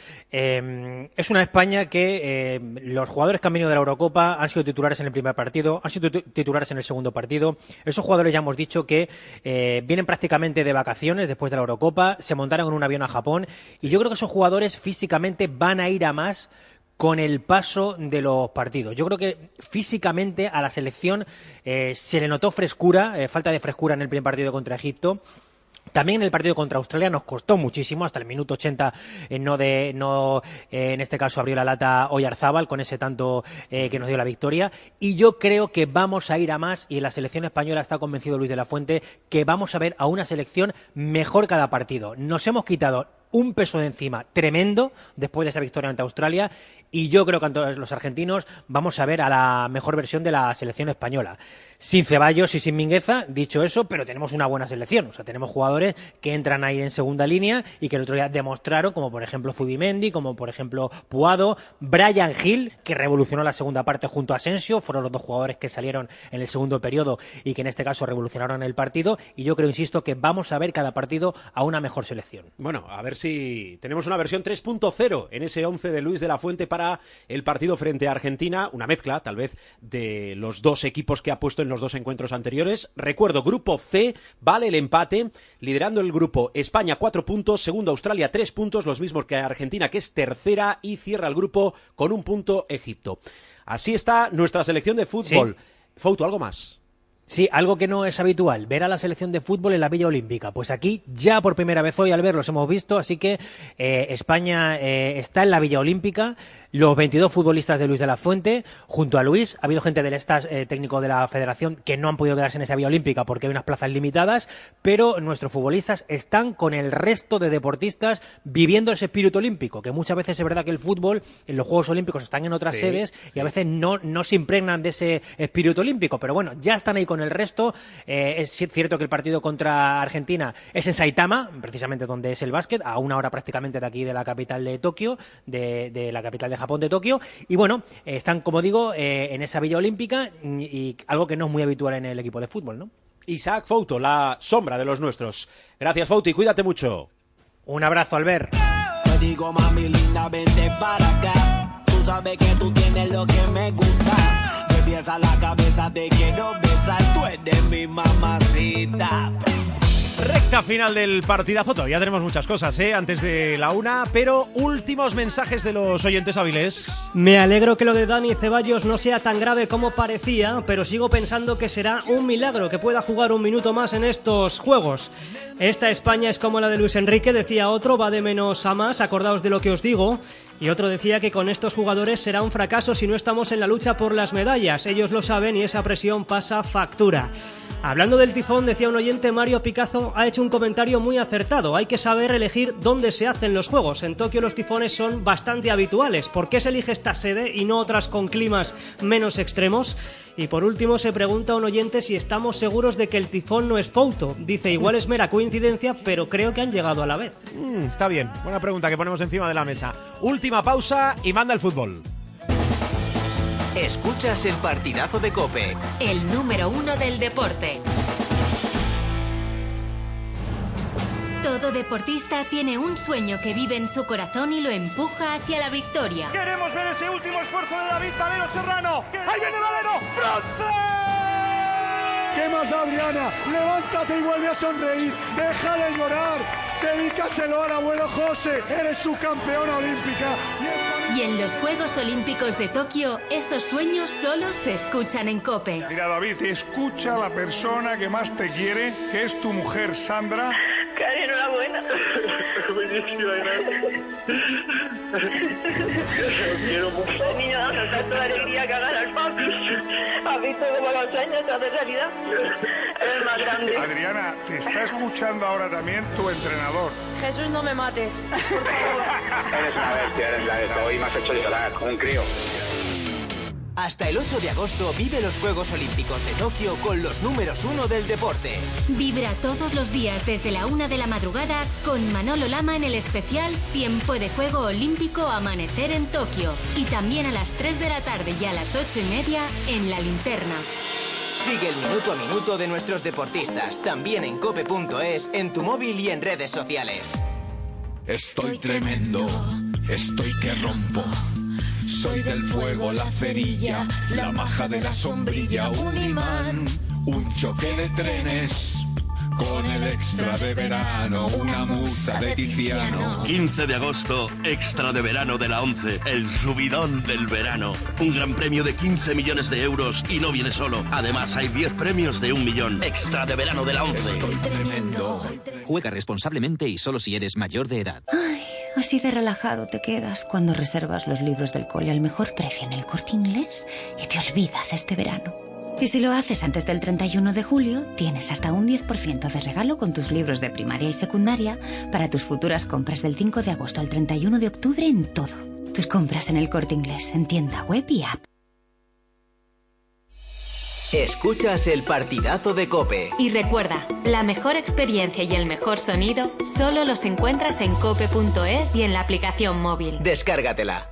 S8: Es una España que los jugadores que han venido de la Eurocopa han sido titulares en el primer partido, han sido titulares en el segundo partido. Esos jugadores ya hemos dicho que vienen prácticamente de vacaciones después de la Eurocopa, se montaron en un avión a Japón, y yo creo que esos jugadores físicamente van a ir a más con el paso de los partidos. Yo creo que físicamente a la selección se le notó frescura, falta de frescura en el primer partido contra Egipto. También en el partido contra Australia nos costó muchísimo, hasta el minuto 80 en este caso abrió la lata Oyarzábal con ese tanto que nos dio la victoria, y yo creo que vamos a ir a más, y en la selección española está convencido Luis de la Fuente que vamos a ver a una selección mejor cada partido. Nos hemos quitado un peso de encima tremendo después de esa victoria ante Australia, y yo creo que ante los argentinos vamos a ver a la mejor versión de la selección española. Sin Ceballos y sin Mingueza, dicho eso, pero tenemos una buena selección. O sea, tenemos jugadores que entran ahí en segunda línea y que el otro día demostraron, como por ejemplo Zubimendi, como por ejemplo Puado, Bryan Gil, que revolucionó la segunda parte junto a Asensio. Fueron los dos jugadores que salieron en el segundo periodo y que en este caso revolucionaron el partido. Y yo creo, insisto, que vamos a ver cada partido a una mejor selección.
S4: Bueno, a ver si tenemos una versión 3.0 en ese 11 de Luis de la Fuente para el partido frente a Argentina. Una mezcla, tal vez, de los dos equipos que ha puesto en los dos encuentros anteriores. Recuerdo, grupo C, vale el empate, liderando el grupo España 4 puntos, segundo Australia 3 puntos, los mismos que Argentina, que es tercera, y cierra el grupo con 1 punto Egipto. Así está nuestra selección de fútbol. Sí. Fouto, ¿algo más?
S8: Sí, algo que no es habitual, ver a la selección de fútbol en la Villa Olímpica. Pues aquí ya por primera vez hoy al verlos hemos visto, así que España está en la Villa Olímpica. Los 22 futbolistas de Luis de la Fuente, junto a Luis, ha habido gente del staff técnico de la federación que no han podido quedarse en esa Villa Olímpica porque hay unas plazas limitadas, pero nuestros futbolistas están con el resto de deportistas viviendo ese espíritu olímpico, que muchas veces es verdad que el fútbol en los Juegos Olímpicos están en otras sedes y a veces no se impregnan de ese espíritu olímpico, pero bueno, ya están ahí con el resto. Es cierto que el partido contra Argentina es en Saitama, precisamente donde es el básquet, a una hora prácticamente de aquí de la capital de Tokio, de la capital de Japón, de Tokio, y bueno, están, como digo, en esa Villa Olímpica, y algo que no es muy habitual en el equipo de fútbol, ¿no?
S4: Isaac Fouto, la sombra de los nuestros. Gracias, Fouti, cuídate mucho.
S8: Un abrazo, Albert.
S15: Te digo, mami linda, vente para acá. Tú sabes que tú tienes lo que me gusta. De pies a la cabeza te quiero besar. Tú eres mi mamacita.
S4: Recta final del partidazo, todavía tenemos muchas cosas, antes de la 1, pero últimos mensajes de los oyentes hábiles.
S9: Me alegro que lo de Dani Ceballos no sea tan grave como parecía, pero sigo pensando que será un milagro que pueda jugar un minuto más en estos juegos. Esta España es como la de Luis Enrique, decía otro, va de menos a más, acordaos de lo que os digo. Y otro decía que con estos jugadores será un fracaso si no estamos en la lucha por las medallas. Ellos lo saben y esa presión pasa factura. Hablando del tifón, decía un oyente, Mario Picazo ha hecho un comentario muy acertado. Hay que saber elegir dónde se hacen los juegos. En Tokio los tifones son bastante habituales. ¿Por qué se elige esta sede y no otras con climas menos extremos? Y por último se pregunta un oyente si estamos seguros de que el tifón no es Fouto. Dice, igual es mera coincidencia, pero creo que han llegado a la vez.
S4: Está bien, buena pregunta que ponemos encima de la mesa. Última pausa y manda el fútbol.
S1: Escuchas el partidazo de COPE.
S14: El número 1 del deporte. Todo deportista tiene un sueño que vive en su corazón y lo empuja hacia la victoria.
S7: Queremos ver ese último esfuerzo de David Valero Serrano. ¡Ahí viene Valero! ¡Bronce!
S10: ¿Qué más da, Adriana? Levántate y vuelve a sonreír. Deja de llorar. Dedícaselo al abuelo José. Eres su campeona olímpica.
S14: Y en los Juegos Olímpicos de Tokio, esos sueños solo se escuchan en COPE.
S6: Mira, David, te escucha la persona que más te quiere, que es tu mujer, Sandra.
S11: Cari, enhorabuena.
S6: Buenísima, gracias. Te quiero mucho.
S11: El niño va a saltar toda la alegría que haga las papi. ¿Has visto cómo los sueños se hacen realidad? Eres más grande.
S6: Adriana, te está escuchando ahora también tu entrenador.
S11: Jesús, no me mates, por favor.
S12: Eres una bestia, eres la de hoy me has hecho llorar, un crío.
S1: Hasta el 8 de agosto vive los Juegos Olímpicos de Tokio con los números 1 del deporte.
S14: Vibra todos los días desde la 1 de la madrugada con Manolo Lama en el especial Tiempo de Juego Olímpico Amanecer en Tokio. Y también a las 3 de la tarde y a las 8:30 en La Linterna.
S1: Sigue el minuto a minuto de nuestros deportistas, también en cope.es, en tu móvil y en redes sociales.
S13: Estoy tremendo, estoy que rompo. Soy del fuego, la cerilla, la maja de la sombrilla, un imán, un choque de trenes, con el extra de verano, una musa de Tiziano.
S23: 15 de agosto, extra de verano de la 11, el subidón del verano. Un gran premio de 15 millones de euros y no viene solo. Además hay 10 premios de 1 millón. Extra de verano de la 11.
S13: Estoy tremendo.
S1: Juega responsablemente y solo si eres mayor de edad.
S19: Ay, así de relajado te quedas cuando reservas los libros del cole al mejor precio en el Corte Inglés y te olvidas este verano. Y si lo haces antes del 31 de julio, tienes hasta un 10% de regalo con tus libros de primaria y secundaria para tus futuras compras del 5 de agosto al 31 de octubre en todo. Tus compras en el Corte Inglés, en tienda web y app.
S1: Escuchas el partidazo de COPE.
S14: Y recuerda, la mejor experiencia y el mejor sonido solo los encuentras en cope.es y en la aplicación móvil.
S1: Descárgatela.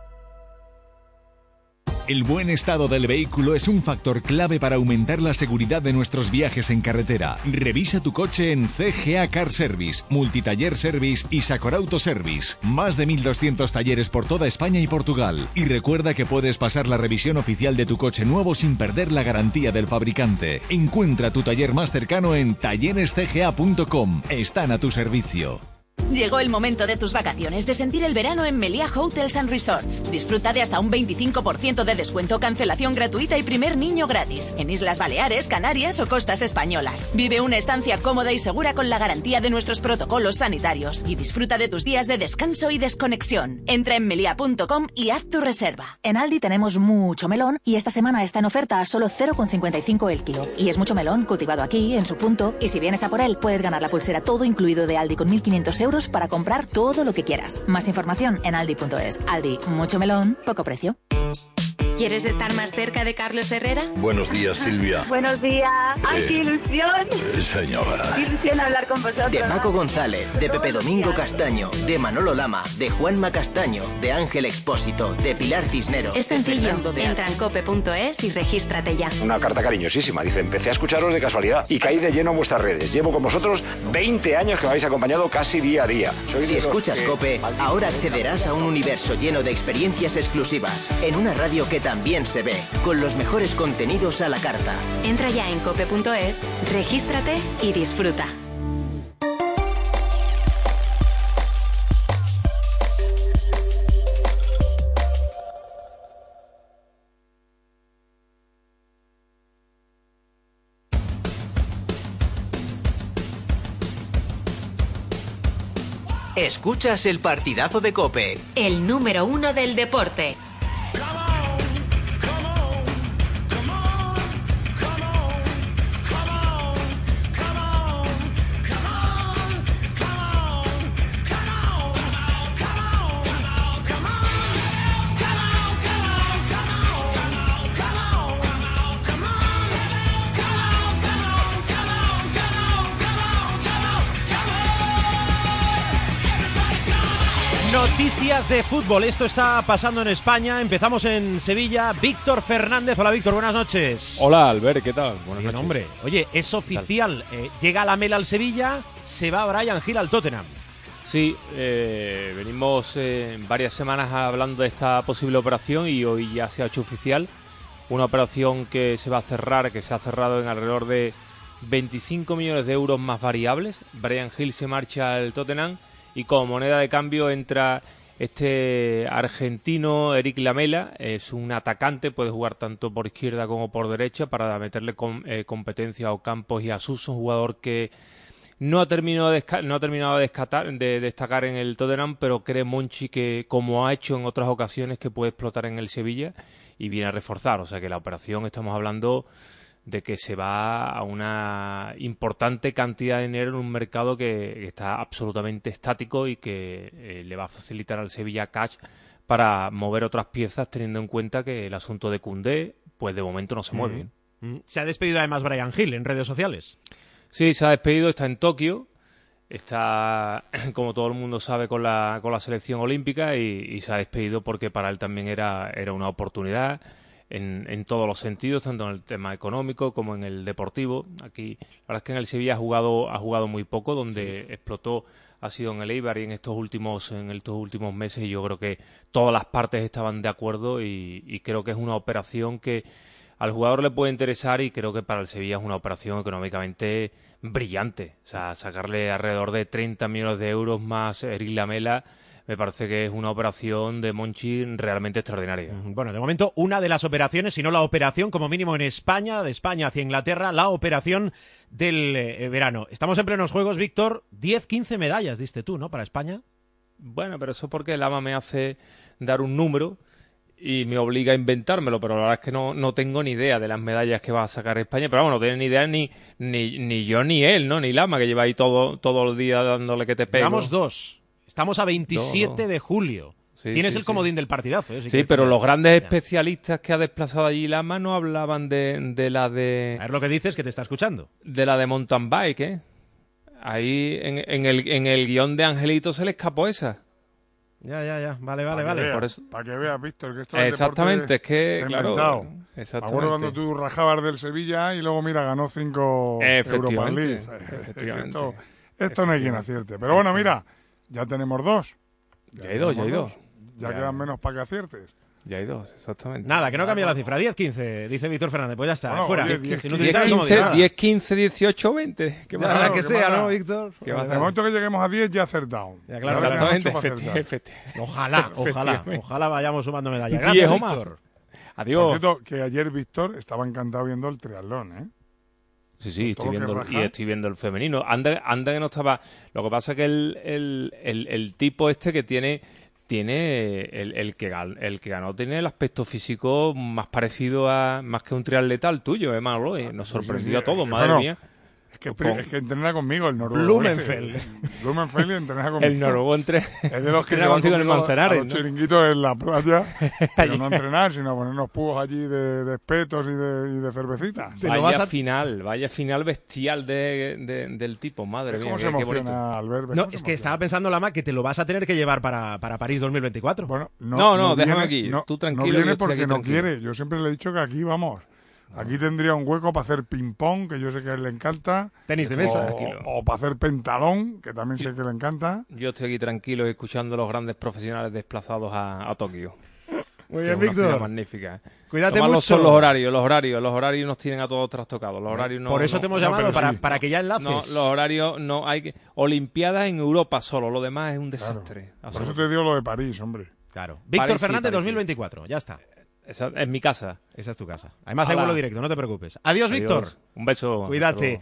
S24: El buen estado del vehículo es un factor clave para aumentar la seguridad de nuestros viajes en carretera. Revisa tu coche en CGA Car Service, Multitaller Service y Sacor Auto Service. Más de 1.200 talleres por toda España y Portugal. Y recuerda que puedes pasar la revisión oficial de tu coche nuevo sin perder la garantía del fabricante. Encuentra tu taller más cercano en tallerescga.com. Están a tu servicio.
S16: Llegó el momento de tus vacaciones, de sentir el verano en Meliá Hotels and Resorts. Disfruta de hasta un 25% de descuento, cancelación gratuita y primer niño gratis. En Islas Baleares, Canarias o costas españolas. Vive una estancia cómoda y segura con la garantía de nuestros protocolos sanitarios. Y disfruta de tus días de descanso y desconexión. Entra en melia.com y haz tu reserva.
S17: En Aldi tenemos mucho melón y esta semana está en oferta a solo 0,55 el kilo. Y es mucho melón cultivado aquí, en su punto. Y si vienes a por él, puedes ganar la pulsera todo incluido de Aldi con 1.500 euros para comprar todo lo que quieras. Más información en aldi.es. Aldi, mucho melón, poco precio.
S14: ¿Quieres estar más cerca de Carlos Herrera?
S18: Buenos días, Silvia.
S11: Buenos días. ¡Ay, qué ilusión!
S18: Señora.
S11: Qué ilusión hablar con vosotros.
S1: De Paco González, de Pepe Domingo Castaño, de Manolo Lama, de Juanma Castaño, de Ángel Expósito, de Pilar Cisneros.
S14: Es sencillo. Entra en cope.es y regístrate ya.
S22: Una carta cariñosísima. Dice, empecé a escucharos de casualidad y caí de lleno en vuestras redes. Llevo con vosotros 20 años que me habéis acompañado casi día a día.
S1: Si escuchas Cope, ahora accederás a un universo lleno de experiencias exclusivas, en una radio que también se ve, con los mejores contenidos a la carta.
S14: Entra ya en cope.es, regístrate y disfruta.
S1: Escuchas el partidazo de Cope.
S14: El número 1 del deporte.
S4: Noticias de fútbol, esto está pasando en España, empezamos en Sevilla. Víctor Fernández, hola Víctor, buenas noches.
S25: Hola Albert, ¿qué tal? Buenas noches.
S4: Hombre, oye, es oficial, llega Lamela al Sevilla, se va Bryan Gil al Tottenham.
S25: Sí, venimos varias semanas hablando de esta posible operación y hoy ya se ha hecho oficial. Una operación que se va a cerrar, que se ha cerrado en alrededor de 25 millones de euros más variables. Bryan Gil se marcha al Tottenham y como moneda de cambio entra este argentino, Eric Lamela. Es un atacante, puede jugar tanto por izquierda como por derecha para meterle competencia a Ocampos y a Suso, un jugador que no ha terminado de destacar en el Tottenham, pero cree Monchi que, como ha hecho en otras ocasiones, que puede explotar en el Sevilla y viene a reforzar. O sea que la operación, estamos hablando de que se va a una importante cantidad de dinero en un mercado que está absolutamente estático y que le va a facilitar al Sevilla cash para mover otras piezas, teniendo en cuenta que el asunto de Koundé, pues de momento no se mueve.
S4: Se ha despedido además Bryan Gil en redes sociales.
S25: Sí, se ha despedido, está en Tokio, está, como todo el mundo sabe, con la selección olímpica y se ha despedido porque para él también era una oportunidad en todos los sentidos, tanto en el tema económico como en el deportivo. Aquí, la verdad es que en el Sevilla ha jugado muy poco, donde explotó ha sido en el Eibar y en estos últimos meses, y yo creo que todas las partes estaban de acuerdo y creo que es una operación que al jugador le puede interesar y creo que para el Sevilla es una operación económicamente brillante. O sea, sacarle alrededor de 30 millones de euros más Eric Lamela me parece que es una operación de Monchi realmente extraordinaria.
S4: Bueno, de momento una de las operaciones, si no la operación, como mínimo en España, de España hacia Inglaterra, la operación del verano. Estamos en plenos juegos, Víctor. 10-15 medallas diste tú, ¿no?, para España.
S25: Bueno, pero eso es porque el AMA me hace dar un número y me obliga a inventármelo, pero la verdad es que no tengo ni idea de las medallas que va a sacar España. Pero vamos, no tiene ni idea ni yo ni él, ¿no? Ni Lama, que lleva ahí todos los días dándole que te pego.
S4: Llevamos dos. Estamos a 27 de julio. Sí, tienes el comodín del partidazo.
S25: Sí, pero los grandes especialistas que ha desplazado allí Lama no hablaban de la de...
S4: A ver lo que dices, que te está escuchando.
S25: De la de mountain bike, ¿eh? Ahí en el guión de Angelito se le escapó esa.
S4: Ya. Vale.
S6: Por eso... Para que veas, Víctor, que esto es
S25: exactamente, es que, claro...
S6: Exactamente. Me acuerdo cuando tú rajabas del Sevilla y luego, mira, ganó 5 Europa League.
S25: Efectivamente.
S6: Esto no hay quien acierte. Pero bueno, mira... Ya tenemos dos.
S25: Ya hay dos.
S6: Ya quedan menos para que aciertes.
S25: Ya hay 2, exactamente.
S4: Nada, que no cambia la cifra. 10-15, dice Víctor Fernández. Pues ya está,
S6: Bueno,
S4: fuera.
S25: 10, 15, 18, 20.
S4: Que la que sea, ¿no, Víctor?
S6: En el momento que lleguemos a 10 ya acertado.
S4: Ya, claro,
S25: exactamente.
S4: Ojalá vayamos sumando medallas.
S25: Gracias,
S4: Víctor.
S6: Adiós. Por cierto, que ayer Víctor estaba encantado viendo el triatlón, ¿eh?
S25: Sí, estoy viendo el femenino. Anda que no estaba. Lo que pasa es que el tipo este que tiene el que ganó tiene el aspecto físico más parecido a más que un triatleta al tuyo, Manolo. Nos sorprendió a todos, madre mía.
S6: Es que entrena conmigo el noruego.
S4: Blumenfeld
S6: entrena conmigo.
S25: El noruego es
S6: de los que
S25: entrena contigo en el Manzanares,
S6: a los chiringuitos en la playa, pero no entrenar, sino ponernos púos allí de espetos y de cervecita.
S25: Vaya final bestial del tipo, madre mía.
S6: ¿Cómo se emociona Albert?
S4: No, es que estaba pensando, Lama, que te lo vas a tener que llevar para París 2024.
S6: Bueno,
S25: no, déjame aquí. Tú tranquilo.
S6: No viene porque no quiere. Yo siempre le he dicho que aquí vamos. Aquí tendría un hueco para hacer ping-pong, que yo sé que a él le encanta.
S4: Tenis de mesa.
S6: O para hacer pentalón, que también sé que le encanta.
S25: Yo estoy aquí tranquilo escuchando a los grandes profesionales desplazados a Tokio.
S4: Muy bien, Víctor.
S25: Magnífica.
S4: Cuídate mucho.
S25: Son los horarios nos tienen a todos trastocados. Los horarios
S4: Por eso te hemos llamado, para que ya enlaces.
S25: No, los horarios no hay que... Olimpiadas en Europa solo, lo demás es un desastre.
S6: Claro. Por eso te digo lo de París, hombre.
S4: Claro. Víctor Fernández 2024, ya está.
S25: Esa es mi casa.
S4: Esa es tu casa. Además hay vuelo directo, no te preocupes. Adiós, Víctor.
S25: Un beso.
S4: Cuídate.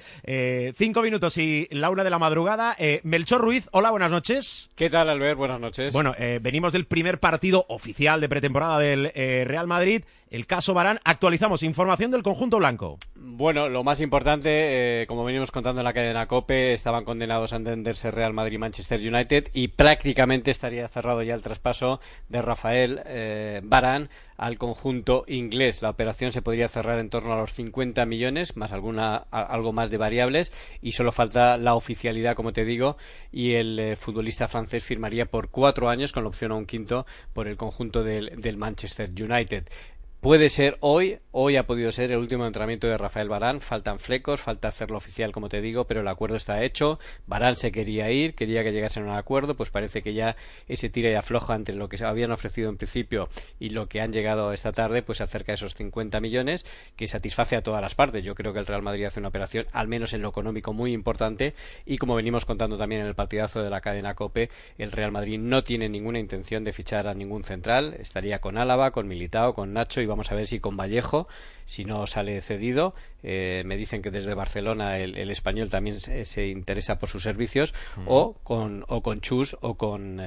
S4: 5 minutos y la 1 de la madrugada. Melchor Ruiz, hola, buenas noches.
S2: ¿Qué tal, Albert? Buenas noches.
S4: Bueno, venimos del primer partido oficial de pretemporada del Real Madrid. El caso Varane. Actualizamos información del conjunto blanco.
S2: Bueno, lo más importante, como venimos contando en la cadena COPE, estaban condenados a entenderse Real Madrid y Manchester United y prácticamente estaría cerrado ya el traspaso de Rafael Varane al conjunto inglés. La operación se podría cerrar en torno a los 50 millones, más algo más de variables, y solo falta la oficialidad, como te digo, y el futbolista francés firmaría por 4 años con la opción a un quinto por el conjunto del Manchester United. Puede ser hoy ha podido ser el último entrenamiento de Rafael Varane, faltan flecos, falta hacerlo oficial, como te digo, pero el acuerdo está hecho. Varane se quería que llegasen a un acuerdo, pues parece que ya ese tira y afloja entre lo que se habían ofrecido en principio y lo que han llegado esta tarde, pues acerca de esos 50 millones, que satisface a todas las partes. Yo creo que el Real Madrid hace una operación, al menos en lo económico, muy importante, y como venimos contando también en el partidazo de la cadena COPE, el Real Madrid no tiene ninguna intención de fichar a ningún central, estaría con Álava, con Militao, con Nacho, y vamos a ver si con Vallejo, si no sale cedido. Me dicen que desde Barcelona el español también se interesa por sus servicios, o con Chus o con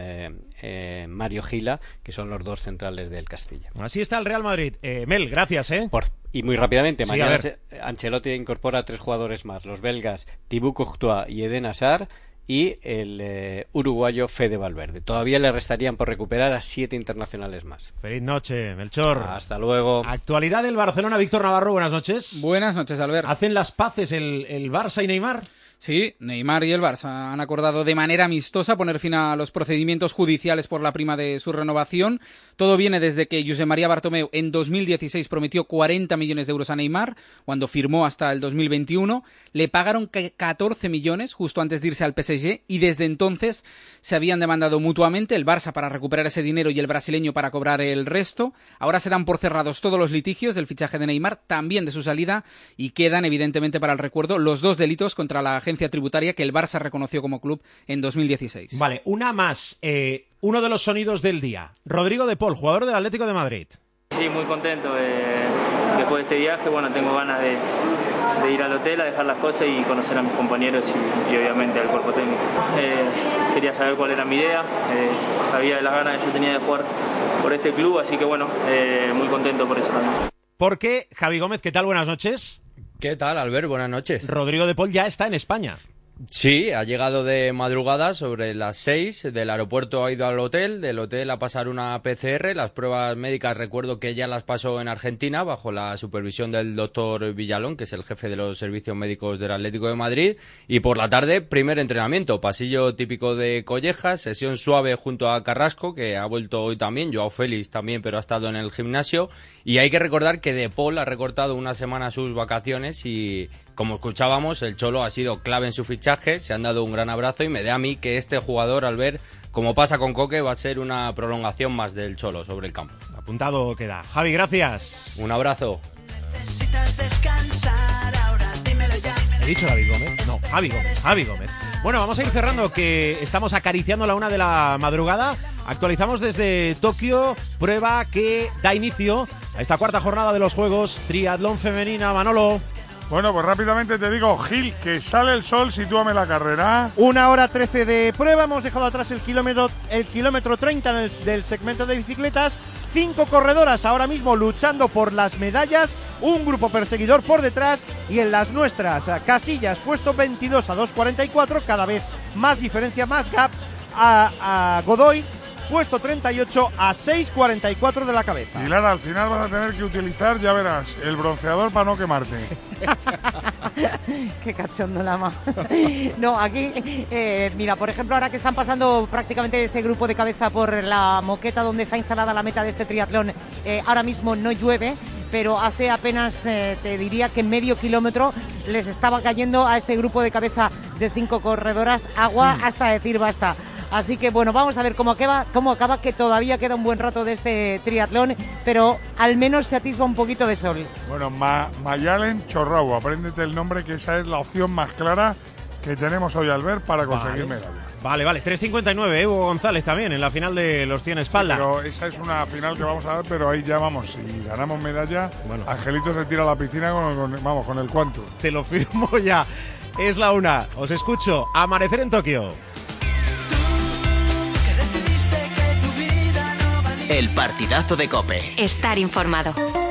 S2: Mario Gila, que son los dos centrales del Castilla.
S4: Así está el Real Madrid. Mel, gracias.
S2: Y muy rápidamente,
S4: sí,
S2: mañana Ancelotti incorpora 3 jugadores más, los belgas Thibaut Courtois y Eden Hazard, y el uruguayo Fede Valverde. Todavía le restarían por recuperar a 7 internacionales más.
S4: Feliz noche, Melchor.
S2: Hasta luego.
S4: Actualidad del Barcelona, Víctor Navarro, buenas noches.
S3: Buenas noches, Albert.
S4: ¿Hacen las paces el Barça y Neymar?
S3: Sí, Neymar y el Barça han acordado de manera amistosa poner fin a los procedimientos judiciales por la prima de su renovación. Todo viene desde que Josep María Bartomeu en 2016 prometió 40 millones de euros a Neymar, cuando firmó hasta el 2021. Le pagaron 14 millones justo antes de irse al PSG y desde entonces se habían demandado mutuamente, el Barça para recuperar ese dinero y el brasileño para cobrar el resto. Ahora se dan por cerrados todos los litigios del fichaje de Neymar, también de su salida, y quedan evidentemente para el recuerdo los 2 delitos contra la agencia tributaria que el Barça reconoció como club en 2016.
S4: Vale, una más. Uno de los sonidos del día. Rodrigo de Paul, jugador del Atlético de Madrid.
S5: Sí, muy contento después de este viaje. Bueno, tengo ganas de ir al hotel a dejar las cosas y conocer a mis compañeros y obviamente al cuerpo técnico. Quería saber cuál era mi idea. Sabía de las ganas que yo tenía de jugar por este club, así que bueno, muy contento por eso también.
S4: ¿Por qué? Javi Gómez, ¿qué tal? Buenas noches.
S20: ¿Qué tal, Albert? Buenas noches.
S4: Rodrigo de Paul ya está en España.
S20: Sí, ha llegado de madrugada sobre las 6, del aeropuerto ha ido al hotel, del hotel a pasar una PCR, las pruebas médicas recuerdo que ya las pasó en Argentina bajo la supervisión del doctor Villalón, que es el jefe de los servicios médicos del Atlético de Madrid, y por la tarde primer entrenamiento, pasillo típico de Collejas, sesión suave junto a Carrasco, que ha vuelto hoy también, Joao Félix también, pero ha estado en el gimnasio, y hay que recordar que De Paul ha recortado una semana sus vacaciones y, como escuchábamos, el Cholo ha sido clave en su fichaje, se han dado un gran abrazo y me da a mí que este jugador, al ver como pasa con Coque, va a ser una prolongación más del Cholo sobre el campo.
S4: Apuntado queda. Javi, gracias.
S20: Un abrazo.
S7: Necesitas descansar ahora, dímelo ya.
S4: ¿He dicho David Gómez? No, Javi Gómez. Bueno, vamos a ir cerrando, que estamos acariciando la 1 de la madrugada. Actualizamos desde Tokio, prueba que da inicio a esta cuarta jornada de los Juegos Triatlón Femenina. Manolo.
S6: Bueno, pues rápidamente te digo, Gil, que sale el sol, sitúame la carrera.
S8: 1 hora 13 de prueba, hemos dejado atrás el kilómetro 30 del segmento de bicicletas. 5 corredoras ahora mismo luchando por las medallas, un grupo perseguidor por detrás y en las nuestras, Casillas puesto 22 a 2.44, cada vez más diferencia, más gap a Godoy, puesto 38 a 6.44 de la cabeza.
S6: Y Lara, al final vas a tener que utilizar, ya verás, el bronceador para no quemarte.
S9: Qué cachondo, Lama. No, aquí, mira, por ejemplo, ahora que están pasando prácticamente ese grupo de cabeza por la moqueta donde está instalada la meta de este triatlón, ahora mismo no llueve, pero hace apenas, te diría que medio kilómetro les estaba cayendo a este grupo de cabeza de 5 corredoras agua hasta decir basta. Así que bueno, vamos a ver cómo acaba, que todavía queda un buen rato de este triatlón, pero al menos se atisba un poquito de sol.
S6: Bueno, Mayalen Chorrau, apréndete el nombre, que esa es la opción más clara que tenemos hoy al ver para conseguir medalla.
S4: Vale, 3.59, Hugo González también en la final de los 100 espalda.
S6: Sí, pero esa es una final que vamos a ver, pero ahí ya vamos, si ganamos medalla, bueno, Angelito se tira a la piscina con el cuanto.
S4: Te lo firmo ya, es la 1, os escucho, Amanecer en Tokio.
S1: El partidazo de COPE.
S14: Estar informado.